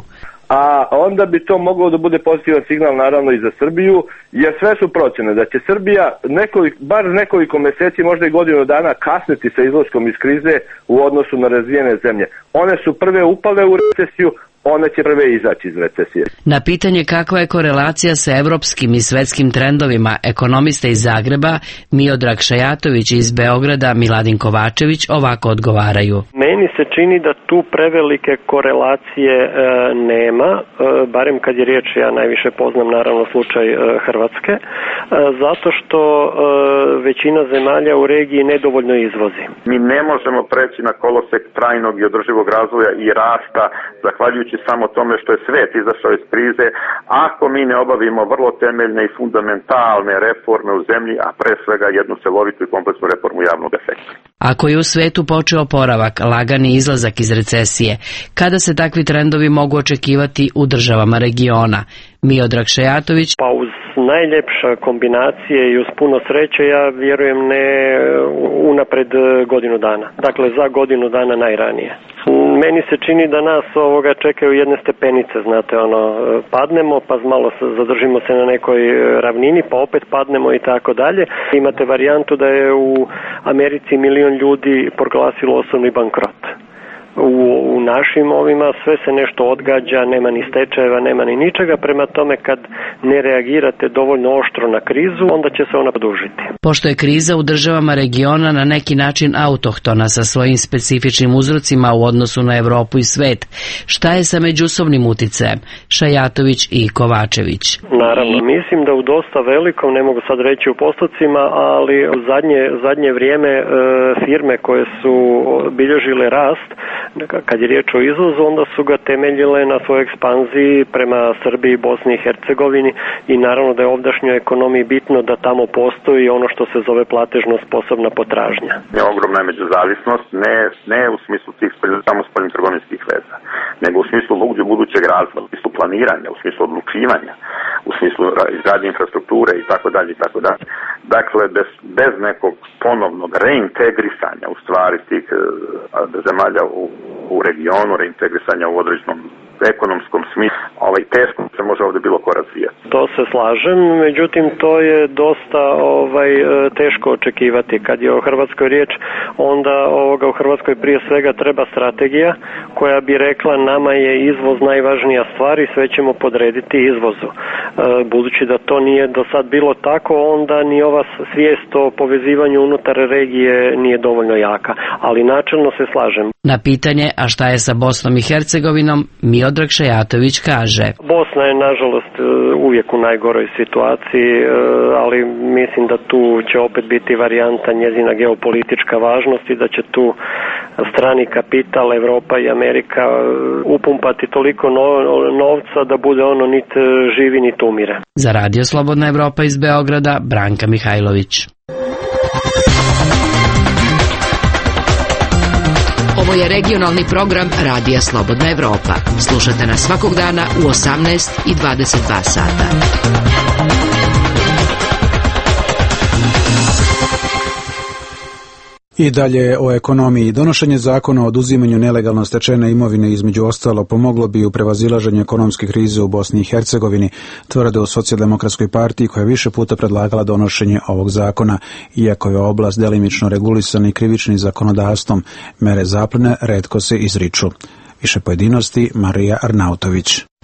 A onda bi to moglo da bude pozitivan signal naravno i za Srbiju, jer sve su procjene da će Srbija nekoliko, bar nekoliko meseci, možda i godinu dana kasniti sa izlaskom iz krize u odnosu na razvijene zemlje. One su prve upale u recesiju, one će prve izaći iz recesije. Na pitanje kakva je korelacija sa evropskim i svetskim trendovima, ekonomista iz Zagreba, Miodrag Šajatović iz Beograda, Miladin Kovačević ovako odgovaraju. Meni se čini da tu prevelike korelacije e, nema, e, barem kad je riječ, ja najviše poznam naravno slučaj e, Hrvatske, e, zato što e, većina zemalja u regiji nedovoljno izvozi. Mi ne možemo preći na kolosek trajnog i održivog razvoja i rasta zahvaljujući samo tome što je svet izašao iz krize, ako mi ne obavimo vrlo temeljne i fundamentalne reforme u zemlji, a pre svega jednu celovitu i kompleksnu reformu javnog sektora. Ako je u svetu počeo oporavak, lagani izlazak iz recesije, kada se takvi trendovi mogu očekivati u državama regiona? Miodrag Šajatović. Pa uz najljepša kombinacije i uz puno sreće, ja vjerujem ne unapred godinu dana. Dakle, za godinu dana najranije. Meni se čini da nas ovoga čekaju jedne stepenice, znate, ono, padnemo, pa malo se, zadržimo se na nekoj ravnini, pa opet padnemo i tako dalje. Imate varijantu da je u Americi milion ljudi proglasilo osobni bankrot. U, u našim ovima sve se nešto odgađa, nema ni stečajeva, nema ni ničega, prema tome kad ne reagirate dovoljno oštro na krizu, onda će se ona produžiti. Pošto je kriza u državama regiona na neki način autohtona sa svojim specifičnim uzrocima u odnosu na Evropu i svet, šta je sa međusobnim uticajem? Šajatović i Kovačević. Naravno, mislim da u dosta velikom, ne mogu sad reći u postocima, ali u zadnje, zadnje vrijeme e, firme koje su bilježile rast, kad je riječ o izvozu, onda su ga temeljile na svojoj ekspanziji prema Srbiji, Bosni i Hercegovini i naravno da je ovdašnjoj ekonomiji bitno da tamo postoji ono što se zove platežno sposobna potražnja. Je ogromna međuzavisnost, ne, ne u smislu tih samo spoljnih trgovinskih veza, nego u smislu budućeg razvoja, u smislu planiranja, u smislu odlučivanja, u smislu izgradnje infrastrukture i tako dalje i tako dalje. Dakle, bez, bez nekog ponovnog reintegrisanja u stvari tih zemalja u u regionu, reintegrisanja u određenom ekonomskom smislu, ovaj, teško se može ovdje bilo ko razvijati. To se slažem, međutim to je dosta ovaj, teško očekivati. Kad je o Hrvatskoj riječ, onda ovoga u Hrvatskoj prije svega treba strategija koja bi rekla nama je izvoz najvažnija stvar i sve ćemo podrediti izvozu. Budući da to nije do sad bilo tako, onda ni ova svijest o povezivanju unutar regije nije dovoljno jaka, ali načelno se slažem. Na pitanje, a šta je sa Bosnom i Hercegovinom, Miodrag Šajatović kaže. Bosna je nažalost uvijek u najgoroj situaciji, ali mislim da tu će opet biti varijanta njezina geopolitička važnost i da će tu strani kapital, Evropa i Amerika upumpati toliko novca da bude ono nit živi nit umire. Za Radio Slobodna Evropa iz Beograda, Branka Mihajlović. Ovo je regionalni program Radija Slobodna Evropa. Slušate nas svakog dana u osamnaest i dvadeset dva sata. I dalje o ekonomiji. Donošenje zakona o oduzimanju nelegalno stečene imovine između ostalo pomoglo bi u prevazilaženju ekonomske krize u Bosni i Hercegovini, tvrde u Socijaldemokratskoj partiji koja je više puta predlagala donošenje ovog zakona, iako je oblast delimično regulisana i krivičnim zakonodavstvom, mere zaplene retko se izriču. Više pojedinosti Marija Arnautović.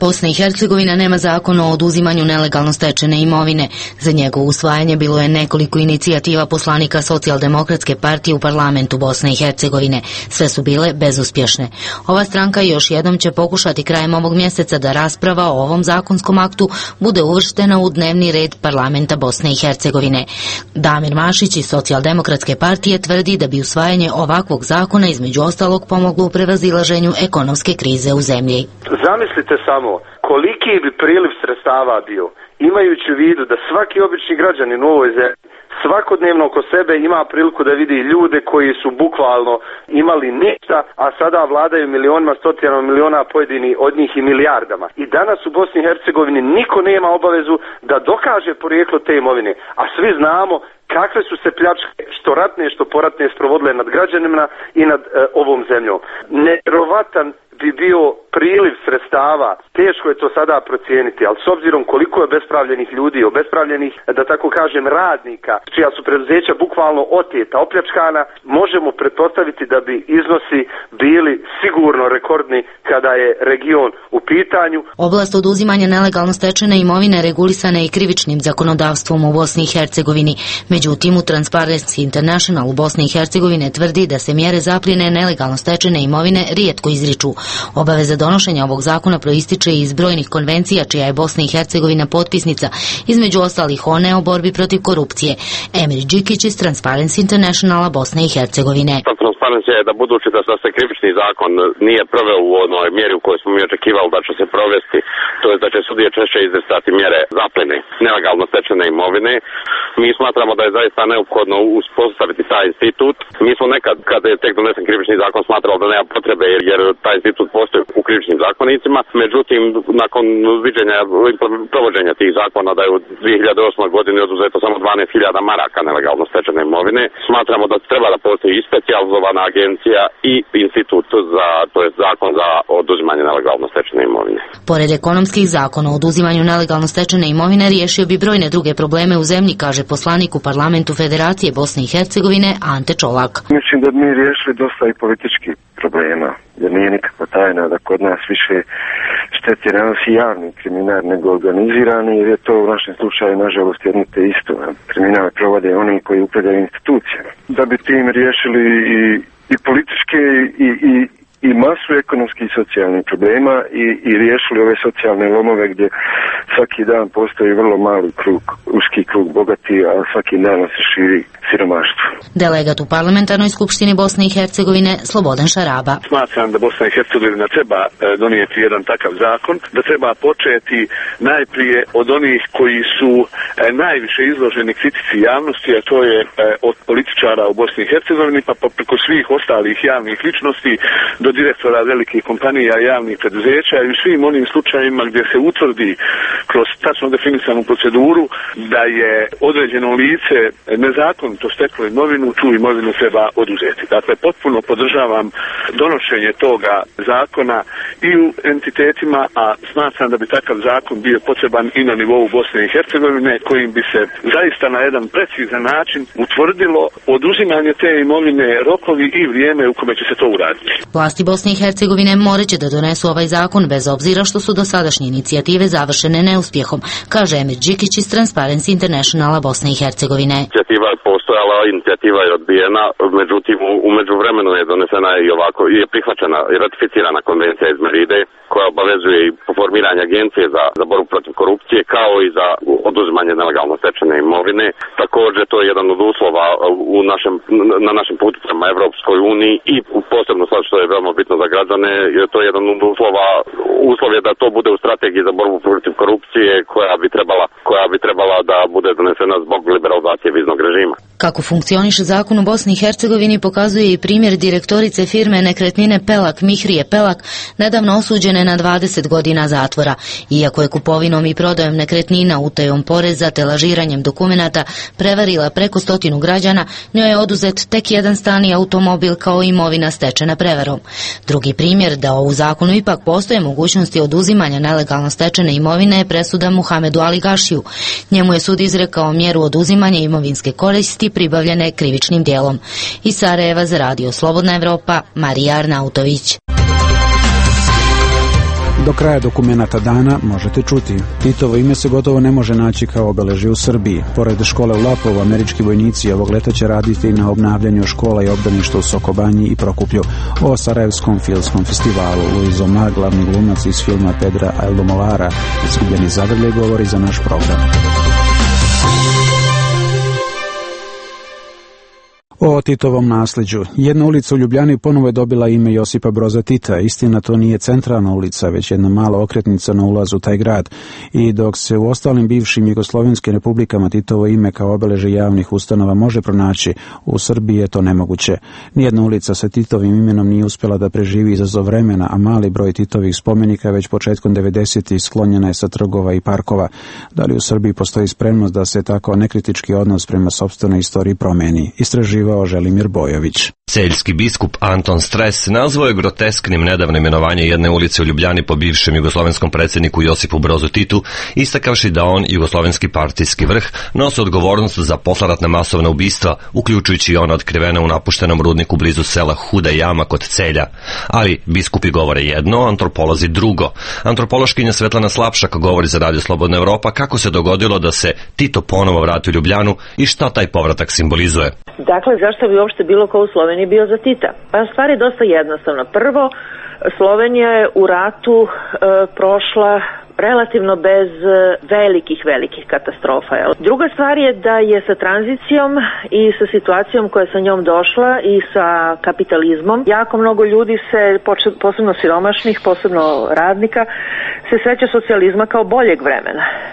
Bosna i Hercegovina nema zakon o oduzimanju nelegalno stečene imovine. Za njegovo usvajanje bilo je nekoliko inicijativa poslanika Socijaldemokratske partije u parlamentu Bosne i Hercegovine. Sve su bile bezuspješne. Ova stranka još jednom će pokušati krajem ovog mjeseca da rasprava o ovom zakonskom aktu bude uvrštena u dnevni red parlamenta Bosne i Hercegovine. Damir Mašić iz Socijaldemokratske partije tvrdi da bi usvajanje ovakvog zakona između ostalog pomoglo u prevazilaženju ekonomske krize u zemlji. Zamislite samo koliki bi priliv sredstava bio, imajući u vidu da svaki obični građanin u ovoj zemlji svakodnevno oko sebe ima priliku da vidi ljude koji su bukvalno imali ništa, a sada vladaju milionima, stotinama miliona, pojedini od njih i milijardama. I danas u Bosni i Hercegovini niko nema obavezu da dokaže porijeklo te imovine, a svi znamo kakve su se pljačke, što ratne, što poratne, sprovodile nad građanima i nad e, ovom zemljom. Nevjerovatan bi bio priliv sredstava, teško je to sada procijeniti, ali s obzirom koliko je bespravljenih ljudi, obespravljenih, da tako kažem, radnika, čija su preduzeća bukvalno oteta, opljačkana, možemo pretpostaviti da bi iznosi bili sigurno rekordni kada je region u pitanju. Oblast oduzimanja nelegalno stečene imovine regulisana je i krivičnim zakonodavstvom u Bosni i Hercegovini. Međutim, u Transparency International u Bosni i Hercegovine tvrdi da se mjere zaplijene nelegalno stečene imovine rijetko izriču. Obaveza donošenja ovog zakona proističe iz brojnih konvencija čija je Bosna i Hercegovina potpisnica, između ostalih one o borbi protiv korupcije. Emir Đikić iz Transparency Internationala Bosne i Hercegovine. Transparency je da budući da se krivični zakon nije proveo u onoj mjeri u kojoj smo mi očekivali da će se provesti, to je da će sudije češće izricati mjere zaplijene nelegalno stečene imovine. Mi smatramo da je zaista neophodno uspostaviti taj institut. Mi smo nekad, kada je tek donesen krivični zakon, smatrali da nema potrebe jer, jer taj institut postoji u krivičnim zakonicima. Međutim, nakon viđenja provođenja tih zakona da je u dvije hiljade osmoj godini oduzeto samo dvanaest hiljada maraka nelegalno stečene imovine, smatramo da treba da postoji i specijalizovana agencija i institut za, to je zakon za oduzimanje nelegalno stečene imovine. Pored ekonomskih zakona o oduzimanju nelegalno stečene imovine riješio bi brojne druge probleme u zemlji, kaže poslanik u parlamentu Federacije Bosne i Hercegovine Ante Čolak. Mislim da mi riješili dosta i političkih problema, jer nije nikakva tajna da kod nas više šteti nanosi javni kriminal nego organizirani, jer je to u našem slučaju nažalost jedno te isto. Kriminal provode oni koji upravljaju institucijama. Da bi tim riješili i, i političke i, i i masu ekonomskih i socijalnih problema i, i riješili ove socijalne lomove gdje svaki dan postoji vrlo mali krug, uski krug bogati, a svaki dan se širi siromaštvo. Delegat u parlamentarnoj skupštini Bosne i Hercegovine Slobodan Šaraba. Smatram da Bosna i Hercegovina treba donijeti jedan takav zakon, da treba početi najprije od onih koji su najviše izloženi kritici javnosti, a to je od političara u Bosni i Hercegovini pa preko svih ostalih javnih ličnosti do direktora velikih kompanija i javnih preduzeća i u svim onim slučajevima gdje se utvrdi kroz tačno definisanu proceduru da je određeno lice nezakonito steklo imovinu, tu imovinu treba oduzeti. Dakle, potpuno podržavam donošenje toga zakona i u entitetima, a smatram da bi takav zakon bio potreban i na nivou Bosne i Hercegovine, kojim bi se zaista na jedan precizan način utvrdilo oduzimanje te imovine, rokovi i vrijeme u kome će se to uraditi. Vlasti Bosne i Hercegovine morat će da donesu ovaj zakon bez obzira što su dosadašnje inicijative završene neuspjehom, kaže Emir Đikić iz Transparency Internationala Bosne i Hercegovine. Inicijativa je postojala, inicijativa je odbijena, međutim u međuvremenu je donesena i ovako i je prihvaćena i ratificirana konvencija iz Meride koja obavezuje i formiranje agencije za, za borbu protiv korupcije kao i za oduzimanje nelegalno stečene imovine. Također to je jedan od uslova u našem, na našem putu prema Evropskoj uniji i posebno sad što je veoma bitno za građane, je to jedan od uslova, uslov je da to bude u strategiji za borbu protiv korupcije koja bi trebala, koja bi trebala da bude donesena zbog liberalizacije viznog režima. Kako funkcioniše zakon u Bosni i Hercegovini pokazuje i primjer direktorice firme nekretnine Pelak Mihrije Pelak, nedavno osuđene na dvadeset godina zatvora. Iako je kupovinom i prodajom nekretnina, utajom poreza te lažiranjem dokumenata prevarila preko stotinu građana, njoj je oduzet tek jedan stan i automobil kao imovina stečena prevarom. Drugi primjer da u zakonu ipak postoje mogućnosti oduzimanja nelegalno stečene imovine je presuda Muhamedu Ali Gašiju. Njemu je sud izrekao mjeru oduzimanja imovinske koristi pribavljene krivičnim djelom. Iz Sarajeva za radio Slobodna Evropa, Marija Arnautović. Do kraja dokumenata dana možete čuti. Titovo ime se gotovo ne može naći kao obeležje u Srbiji. Pored škole u Lapovu, američki vojnici ovog leta će raditi na obnavljanju škola i obdaništa u Sokobanji i Prokuplju. O Sarajevskom filmskom festivalu Luis Omar, glavni glumac iz filma Pedra Almodovala Izgubljeni zagrljaj, govori za naš program. O Titovom nasljeđu. Jedna ulica u Ljubljani ponovo je dobila ime Josipa Broza Tita. Istina, to nije centralna ulica, već jedna mala okretnica na ulazu u taj grad. I dok se u ostalim bivšim jugoslovenskim republikama Titovo ime kao obeležje javnih ustanova može pronaći, u Srbiji je to nemoguće. Nijedna ulica sa Titovim imenom nije uspjela da preživi izazov vremena, a mali broj Titovih spomenika već početkom devedesetih sklonjena je sa trgova i parkova. Da li u Srbiji postoji spremnost da se tako nekritički odnos prema sopstvenoj istoriji promeni? Istraživa Želimir Bojović. Celjski biskup Anton Stres nazvao je grotesknim nedavno imenovanje jedne ulice u Ljubljani po bivšem jugoslovenskom predsjedniku Josipu Brozu Titu, istakavši da on, jugoslovenski partijski vrh, nosi odgovornost za posleratna masovna ubistva, uključujući i ona otkrivena u napuštenom rudniku blizu sela Huda Jama kod Celja. Ali biskupi govore jedno, antropolozi drugo. Antropološkinja Svetlana Slapšak govori za Radio Slobodna Evropa kako se dogodilo da se Tito ponovo vrati u Ljubljanu i šta taj povratak simbolizuje. Dakle, zašto bi uopšte bilo ko u Sloveniji bio za Tita? Pa stvar je dosta jednostavna. Prvo, Slovenija je u ratu e, prošla relativno bez velikih, velikih katastrofa. Jel? Druga stvar je da je sa tranzicijom i sa situacijom koja je sa njom došla i sa kapitalizmom, jako mnogo ljudi se, posebno siromašnih, posebno radnika, se seća socijalizma kao boljeg vremena. E,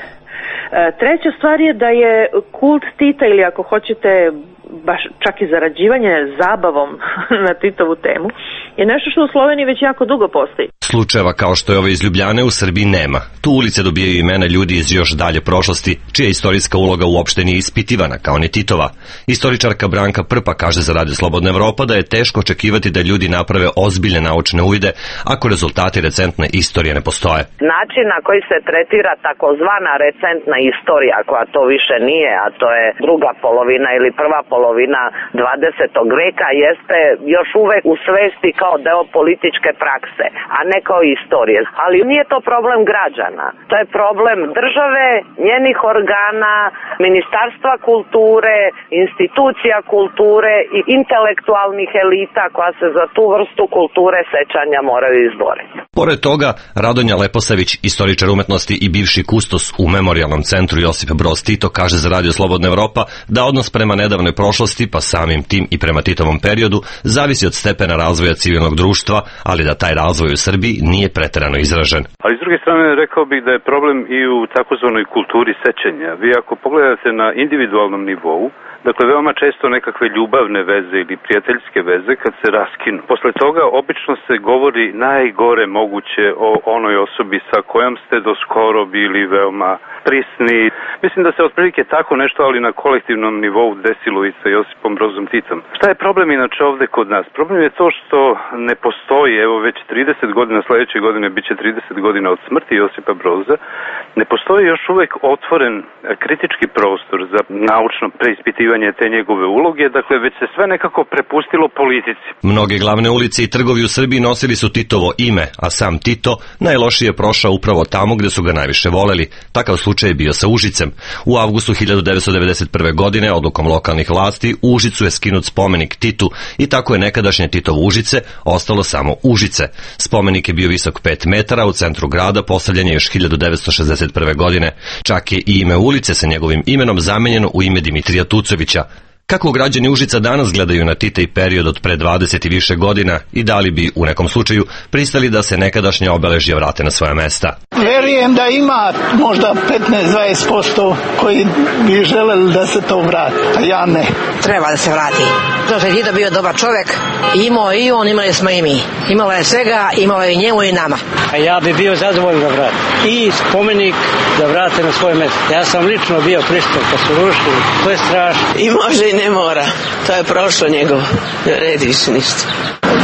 treća stvar je da je kult Tita, ili ako hoćete baš čak i zarađivanje zabavom na Titovu temu, je nešto što u Sloveniji već jako dugo postoji. Slučajeva kao što je ove iz Ljubljane u Srbiji nema. Tu ulice dobijaju imena ljudi iz još dalje prošlosti, čija istorijska uloga uopšte nije ispitivana, kao ni Titova. Istoričarka Branka Prpa kaže za Radio Slobodna Evropa da je teško očekivati da ljudi naprave ozbiljne naučne uvide ako rezultati recentne istorije ne postoje. Način na koji se tretira takozvana recentna istorija, koja to više nije, a to je druga polovina ili prva polovina dvadesetog veka, jeste još uvek u svesti kao deo političke prakse, a ne kao istorije. Ali nije to problem građana. To je problem države, njenih organa, Ministarstva kulture, institucija kulture i intelektualnih elita koja se za tu vrstu kulture sećanja moraju izboriti. Pored toga, Radonja Leposavić, istoričar umetnosti i bivši kustos u Memorijalnom centru Josip Broz Tito, kaže za Radio Slobodna Evropa da odnos prema nedavnoj prošlosti, pa samim tim i prema Titovom periodu, zavisi od stepena razvoja civilnog društva, ali da taj razvoj u Srbiji nije preterano izražen. Ali s druge strane rekao bih da je problem i u takozvanoj kulturi sećanja. Vi ako pogledate na individualnom nivou, dakle veoma često nekakve ljubavne veze ili prijateljske veze kad se raskinu. Posle toga obično se govori najgore moguće o onoj osobi sa kojom ste do skoro bili veoma prisni. Mislim da se otprilike tako nešto, ali na kolektivnom nivou desilo i sa Josipom Brozom Titom. Šta je problem inače ovde kod nas? Problem je to što ne postoji, evo već trideset godina, sledeće godine biće trideset godina od smrti Josipa Broza, ne postoji još uvek otvoren kritički prostor za naučno preispitivanje te njegove uloge, dakle već se sve nekako prepustilo politici. Mnoge glavne ulice i trgovi u Srbiji nosili su Titovo ime, a sam Tito najlošije prošao upravo tamo gde su ga najviše voleli. Takav slučaj je bio sa Užicem. U avgustu hiljadu devetsto devedeset prve. godine odlukom lokalnih vlasti u Užicu je skinut spomenik Titu i tako je nekadašnje Titovo Užice ostalo samo Užice. Spomenik je bio visok pet metara, u centru grada postavljen je još hiljadu devetsto šezdeset prve. godine. Čak je i ime ulice sa njegovim imenom zamenjeno u ime Dimitrija Tucovića. Kako građani Užica danas gledaju na Tita i period od pre dvadeset i više godina i da li bi u nekom slučaju pristali da se nekadašnje obeležja vrate na svoja mesta? Verujem da ima možda petnaest do dvadeset posto koji bi želeli da se to vrati, a ja ne. Treba da se vrati. To je Tito bio dobar čovjek, imao i on, imali smo i mi. Imalo je svega, imalo je i njemu i nama. A ja bi bio zadovoljan da vrati. I spomenik da vrate na svoje mesto. Ja sam lično bio prisutan kad su rušili, to je strašno. I može i ne mora, to je prošlo njegovo, ne redi više ništa.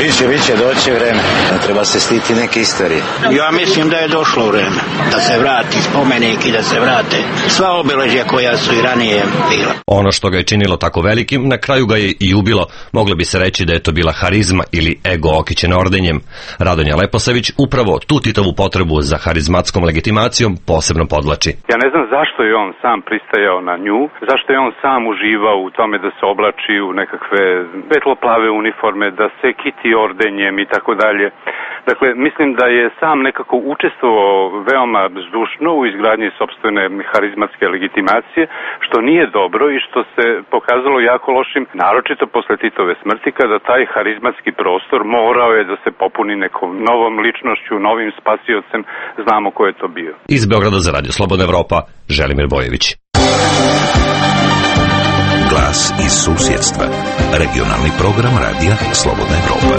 Biće, biće, doći vreme. Ne treba se stiti neke istorije. Ja mislim da je došlo vreme da se vrati spomenik i da se vrate sva obeležja koja su i ranije bila. Ono što ga je činilo tako velikim, na kraju ga je i ubilo. Moglo bi se reći da je to bila harizma ili ego okićen ordenjem. Radonja Leposavić upravo tu Titovu potrebu za harizmatskom legitimacijom posebno podlači. Ja ne znam zašto je on sam pristajao na nju, zašto je on sam uživao u tome da se oblači u nekakve betloplave uniforme, da se kiti ordenjem i tako dalje. Dakle, mislim da je sam nekako učestvovao veoma zdušno u izgradnji sopstvene harizmatske legitimacije, što nije dobro i što se pokazalo jako lošim, naročito posle Titove smrti, kada taj harizmatski prostor morao je da se popuni nekom novom ličnošću, novim spasiocem, znamo ko je to bio. Iz Beograda za Radio Slobodna Evropa, Želimir Bojević. Glas iz susjedstva. Regionalni program Radija Slobodna Evropa.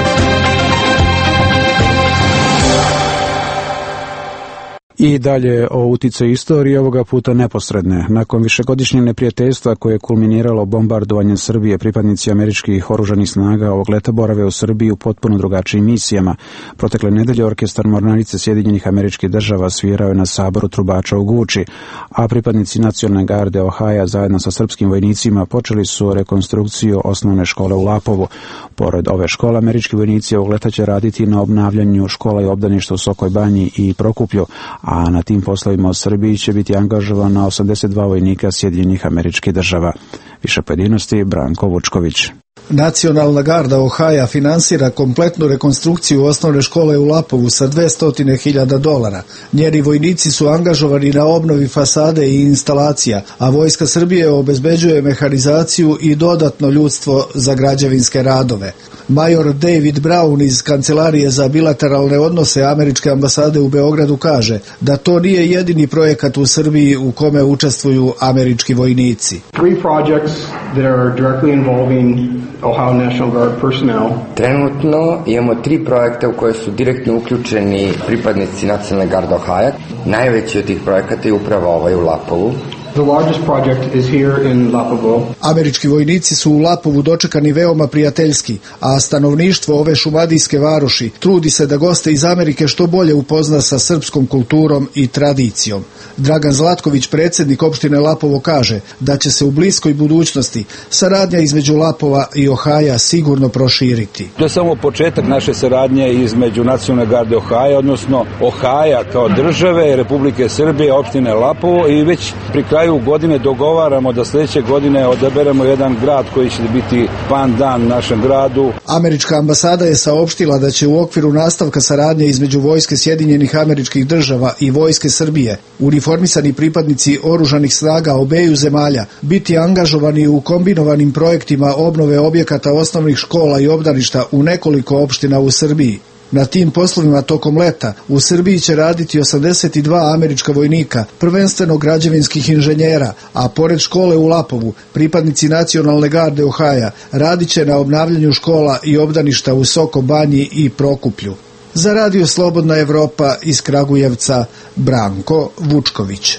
I dalje o uticaju istorije, ovoga puta neposredne. Nakon višegodišnjeg neprijateljstva koje je kulminiralo bombardovanjem Srbije, pripadnici američkih oružanih snaga ovog leta borave u Srbiji u potpuno drugačijim misijama. Protekle nedelje orkestar Mornarice Sjedinjenih Američkih Država svirao je na saboru trubača u Guči, a pripadnici Nacionalne garde Ohaja zajedno sa srpskim vojnicima počeli su rekonstrukciju osnovne škole u Lapovu. Pored ove škole, američki vojnici ovog leta će raditi na obnavljanju škola i obdaništa u Sokoj Banji i Prokuplju, a na tim poslovima u Srbiji će biti angažovana osamdeset dva vojnika Sjedinjenih Američkih Država. Više pojedinosti Branko Vučković. Nacionalna garda Ohaja finansira kompletnu rekonstrukciju osnovne škole u Lapovu sa dvesta hiljada dolara. Njeni vojnici su angažovani na obnovi fasade i instalacija, a Vojska Srbije obezbeđuje mehanizaciju i dodatno ljudstvo za građevinske radove. Major David Brown iz Kancelarije za bilateralne odnose Američke ambasade u Beogradu kaže da to nije jedini projekat u Srbiji u kome učestvuju američki vojnici. Three projects that are directly involving Ohio National Guard personnel. Trenutno imamo tri projekta u koje su direktno uključeni pripadnici Nacionalne garde Ohaja. Najveći od tih projekata je upravo ovaj u Lapovu. The largest project is here in Lapovo. Američki vojnici su u Lapovu dočekani veoma prijateljski, a stanovništvo ove šumadijske varoši trudi se da goste iz Amerike što bolje upozna sa srpskom kulturom i tradicijom. Dragan Zlatković, predsjednik opštine Lapovo, kaže da će se u bliskoj budućnosti saradnja između Lapova i Ohaja sigurno proširiti. To je samo početak naše saradnje između Nacionalne garde Ohaja, odnosno Ohaja kao države, Republike Srbije, opštine Lapovo, i već pri kraju godine dogovaramo da sljedeće godine odaberemo jedan grad koji će biti pandan našem gradu. Američka ambasada je saopštila da će u okviru nastavka saradnje između Vojske Sjedinjenih Američkih Država i Vojske Srbije uniformisani pripadnici oružanih snaga obeju zemalja biti angažovani u kombinovanim projektima obnove objekata osnovnih škola i obdaništa u nekoliko opština u Srbiji. Na tim poslovima tokom leta u Srbiji će raditi osamdeset dva američka vojnika, prvenstveno građevinskih inženjera, a pored škole u Lapovu, pripadnici Nacionalne garde Ohaja radit će na obnavljanju škola i obdaništa u Soko Banji i Prokuplju. Za Radio Slobodna Evropa iz Kragujevca, Branko Vučković.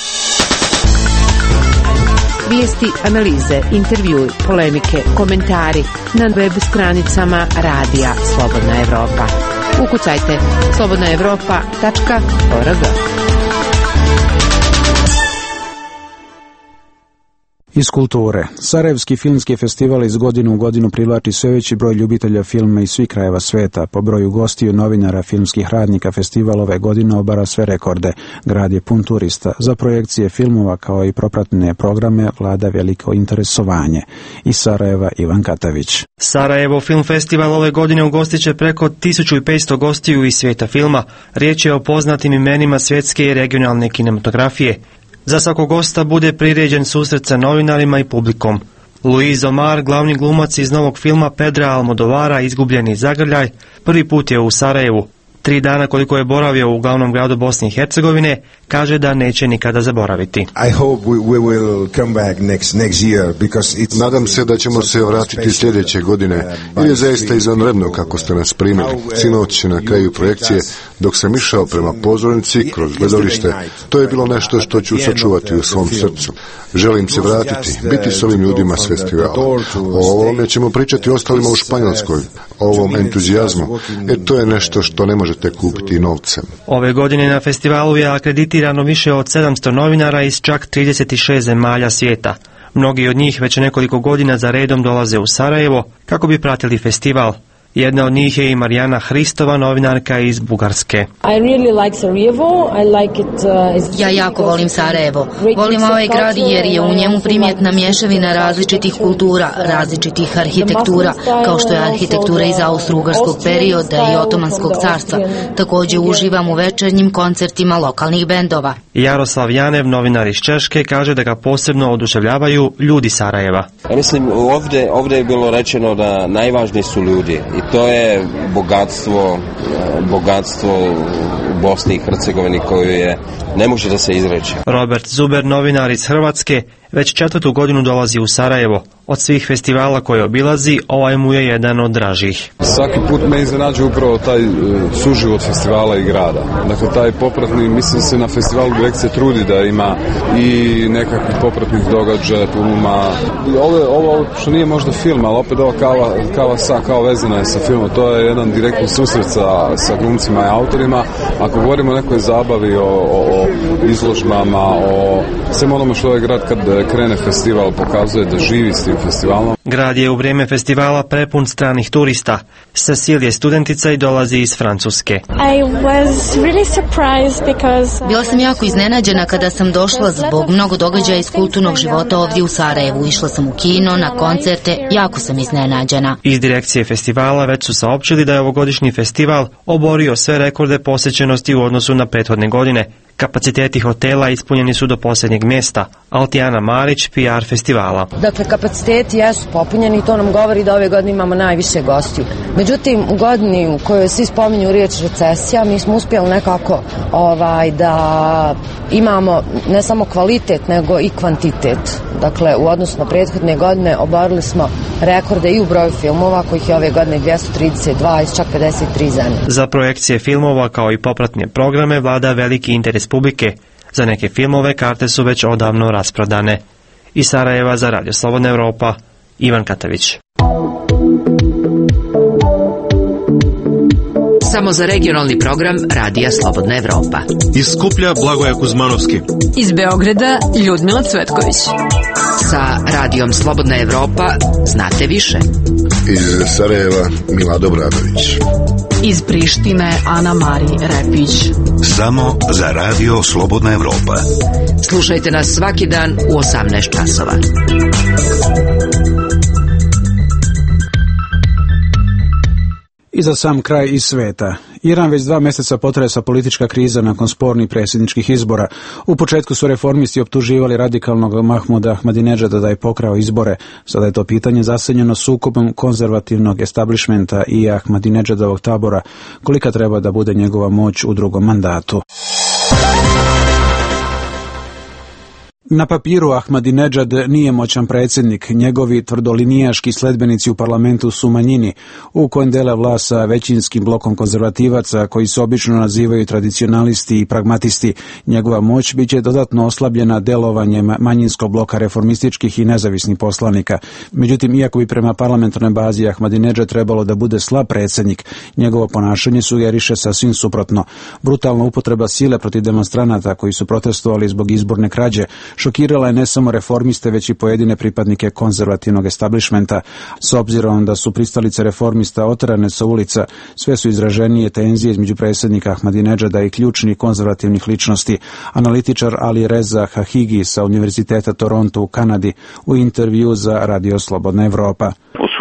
Vijesti, analize, intervjui, polemike, komentari na web stranicama Radija Slobodna Evropa. Ukucajte slobodna evropa tačka org. Iz kulture. Sarajevski filmski festival iz godine u godinu privlači sve veći broj ljubitelja filma iz svih krajeva sveta. Po broju gostiju, novinara, filmskih radnika festival ove godine obara sve rekorde. Grad je pun turista. Za projekcije filmova kao i propratne programe vlada veliko interesovanje. Iz Sarajeva Ivan Katavić. Sarajevo Film Festival ove godine ugostit će preko tisuću petsto gostiju iz svijeta filma. Riječ je o poznatim imenima svjetske i regionalne kinematografije. Za svakog gosta bude priređen susret sa novinarima i publikom. Luis Omar, glavni glumac iz novog filma Pedra Almodovara Izgubljeni zagrljaj, prvi put je u Sarajevu. Tri dana koliko je boravio u glavnom gradu Bosne i Hercegovine, kaže da neće nikada zaboraviti. I hope we, we will come back next, next year because it's... Nadam se da ćemo se vratiti sljedeće godine. Ili je zaista izvanredno kako ste nas primili. Sinoć na kraju projekcije Dok sam išao prema pozornici kroz gledalište, to je bilo nešto što ću sačuvati u svom srcu. Želim se vratiti, biti s ovim ljudima s festivala. O ovome ćemo pričati ostalima u Španjolskoj, o ovom entuzijazmu, jer to je nešto što ne možete kupiti novcem. Ove godine na festivalu je akreditirano više od sedamsto novinara iz čak trideset šest zemalja svijeta. Mnogi od njih već nekoliko godina za redom dolaze u Sarajevo kako bi pratili festival. Jedna od njih je i Marijana Hristova, novinarka iz Bugarske. Ja jako volim Sarajevo. Volim ovaj grad jer je u njemu primjetna mješavina različitih kultura, različitih arhitektura, kao što je arhitektura iz austro-ugarskog perioda i otomanskog carstva. Također uživam u večernjim koncertima lokalnih bendova. Jaroslav Janev, novinar iz Češke, kaže da ga posebno oduševljavaju ljudi Sarajeva. Ja mislim, ovdje, ovdje je bilo rečeno da najvažniji su ljudi. I to je bogatstvo, bogatstvo u Bosni i Hercegovini koju je ne može da se izreći. Robert Zuber, novinar iz Hrvatske, već četvrtu godinu dolazi u Sarajevo. Od svih festivala koje obilazi, ovaj mu je jedan od dražih. Svaki put me iznenađuje upravo taj uh, suživot festivala i grada. Dakle, taj popratni, mislim se na festivalu direkcija trudi da ima i nekakvih popratnih događaja, tu ima. Ovo, ovo što nije možda film, ali opet ova kava, kava sa, kao vezana je sa filmom, to je jedan direktni susret sa, sa glumcima i autorima. Ako govorimo o nekoj zabavi, o, o, o izložbama, o svem onome što ovaj grad kad krene festival pokazuje da živi s tim festivalom. Grad je u vrijeme festivala prepun stranih turista. Cecil je studentica i dolazi iz Francuske. I was really surprised because Bila sam jako iznenađena kada sam došla zbog mnogo događaja iz kulturnog života ovdje u Sarajevu. Išla sam u kino, na koncerte, jako sam iznenađena. Iz direkcije festivala već su saopćili da je ovogodišnji festival oborio sve rekorde posjećenosti u odnosu na prethodne godine. Kapaciteti hotela ispunjeni su do posljednjeg mjesta. Altijana Marić, P R festivala. Dakle, kapaciteti jesu popunjeni i to nam govori da ove godine imamo najviše gostiju. Međutim, u godini u kojoj svi spominju riječ recesija, mi smo uspjeli nekako ovaj, da imamo ne samo kvalitet, nego i kvantitet. Dakle, u odnosu na prethodne godine oborili smo rekorde i u broju filmova, kojih je ove godine dvjesto trideset dva iz čak pedeset tri zemlje. Za projekcije filmova kao i popratne programe vlada veliki interes publike. Za neke filmove karte su već odavno rasprodane. Iz Sarajeva za Radio Slobodna Evropa, Ivan Katavić. Samo za regionalni program Radija Slobodna Evropa. Iz Skuplja Blagoja Kuzmanovski. Iz Beograda Ljudmila Cvetković. Sa Radijom Slobodna Evropa znate više. Iz Sarajeva Mila Obradović. Iz Prištine Ana Mari Repić. Samo za Radio Slobodna Evropa. Slušajte nas svaki dan u osamnaest časova. I za sam kraj iz sveta. Iran već dva mjeseca potresa politička kriza nakon spornih predsjedničkih izbora. U početku su reformisti optuživali radikalnog Mahmuda Ahmadinejada da je pokrao izbore. Sada je to pitanje zasenjeno sukobom konzervativnog establishmenta i Ahmadinejadovog tabora. Kolika treba da bude njegova moć u drugom mandatu? Na papiru Ahmadinejad nije moćan predsjednik, njegovi tvrdolinijaški sledbenici u parlamentu su manjini, u kojem dele vlast sa većinskim blokom konzervativaca koji se obično nazivaju tradicionalisti i pragmatisti. Njegova moć biće dodatno oslabljena delovanjem manjinskog bloka reformističkih i nezavisnih poslanika. Međutim, iako bi prema parlamentarnoj bazi Ahmadinejad trebalo da bude slab predsjednik, njegovo ponašanje sugeriše sasvim suprotno. Brutalna upotreba sile protiv demonstranata koji su protestovali zbog izborne krađe šokirala je ne samo reformiste, već i pojedine pripadnike konzervativnog establishmenta. S obzirom da su pristalice reformista oterane sa ulica, sve su izraženije tenzije između predsjednika Ahmadinejada i ključnih konzervativnih ličnosti. Analitičar Ali Reza Hahigi sa Univerziteta Toronto u Kanadi u intervju za Radio Slobodna Evropa.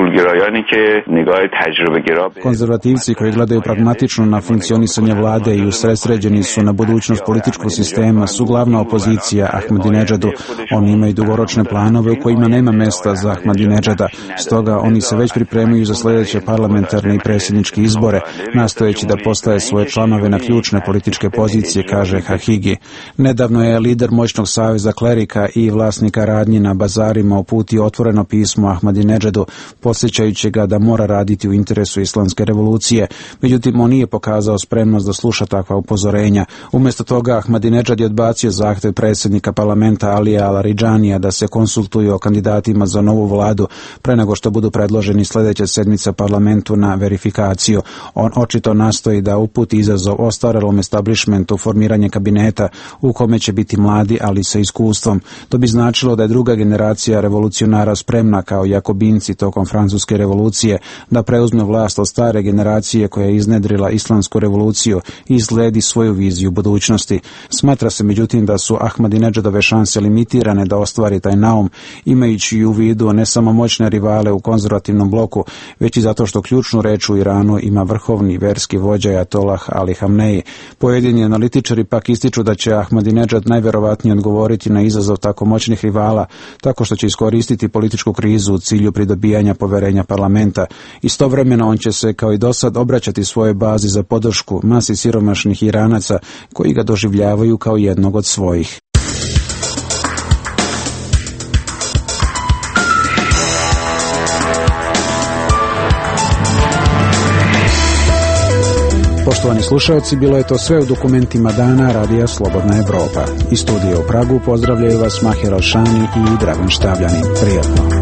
Konzervativci koji gledaju pragmatično na funkcionisanje vlade i usredsređeni su na budućnost političkog sistema su glavna opozicija Ahmadinejadu. Oni imaju dugoročne planove u kojima nema mesta za Ahmadinejada. Stoga oni se već pripremaju za sljedeće parlamentarne i predsjedničke izbore, nastojeći da postave svoje članove na ključne političke pozicije, kaže Hahigi. Nedavno je lider moćnog saveza klerika i vlasnika radnji na bazarima uputio otvoreno pismo Ahmadinejadu, podsjećajući podsjećajući ga da mora raditi u interesu islamske revolucije. Međutim, on nije pokazao spremnost da sluša takva upozorenja. Umjesto toga, Ahmadinejad je odbacio zahtjev predsjednika parlamenta Alija Laridžanija da se konsultuju o kandidatima za novu vladu pre nego što budu predloženi sljedeće sedmice parlamentu na verifikaciju. On očito nastoji da uputi izazov ostarelom establishmentu formiranje kabineta u kome će biti mladi, ali sa iskustvom. To bi značilo da je druga generacija revolucionara spremna kao Jakobinci tokom francuske revolucije da preuzme vlast od stare generacije koja je iznedrila islamsku revoluciju i sledi svoju viziju budućnosti. Smatra se međutim da su Ahmadinejadove šanse limitirane da ostvari taj naum, imajući u vidu ne samo moćne rivale u konzervativnom bloku, već i zato što ključnu reč u Iranu ima vrhovni verski vođa Ajatolah Ali Hamneji. Pojedini analitičari pak ističu da će Ahmadinejad najverovatnije odgovoriti na izazov tako moćnih rivala, tako što će iskoristiti političku krizu u cilju pridobijanja poverenja parlamenta. Istovremeno on će se kao i dosad obraćati svojoj bazi za podršku masi siromašnih Iranaca koji ga doživljavaju kao jednog od svojih. Poštovani slušalci, bilo je to sve u dokumentima dana Radija Slobodna Evropa. Iz studija u Pragu pozdravljaju vas Mahir Alšani i Dragan Štavljani. Prijatno.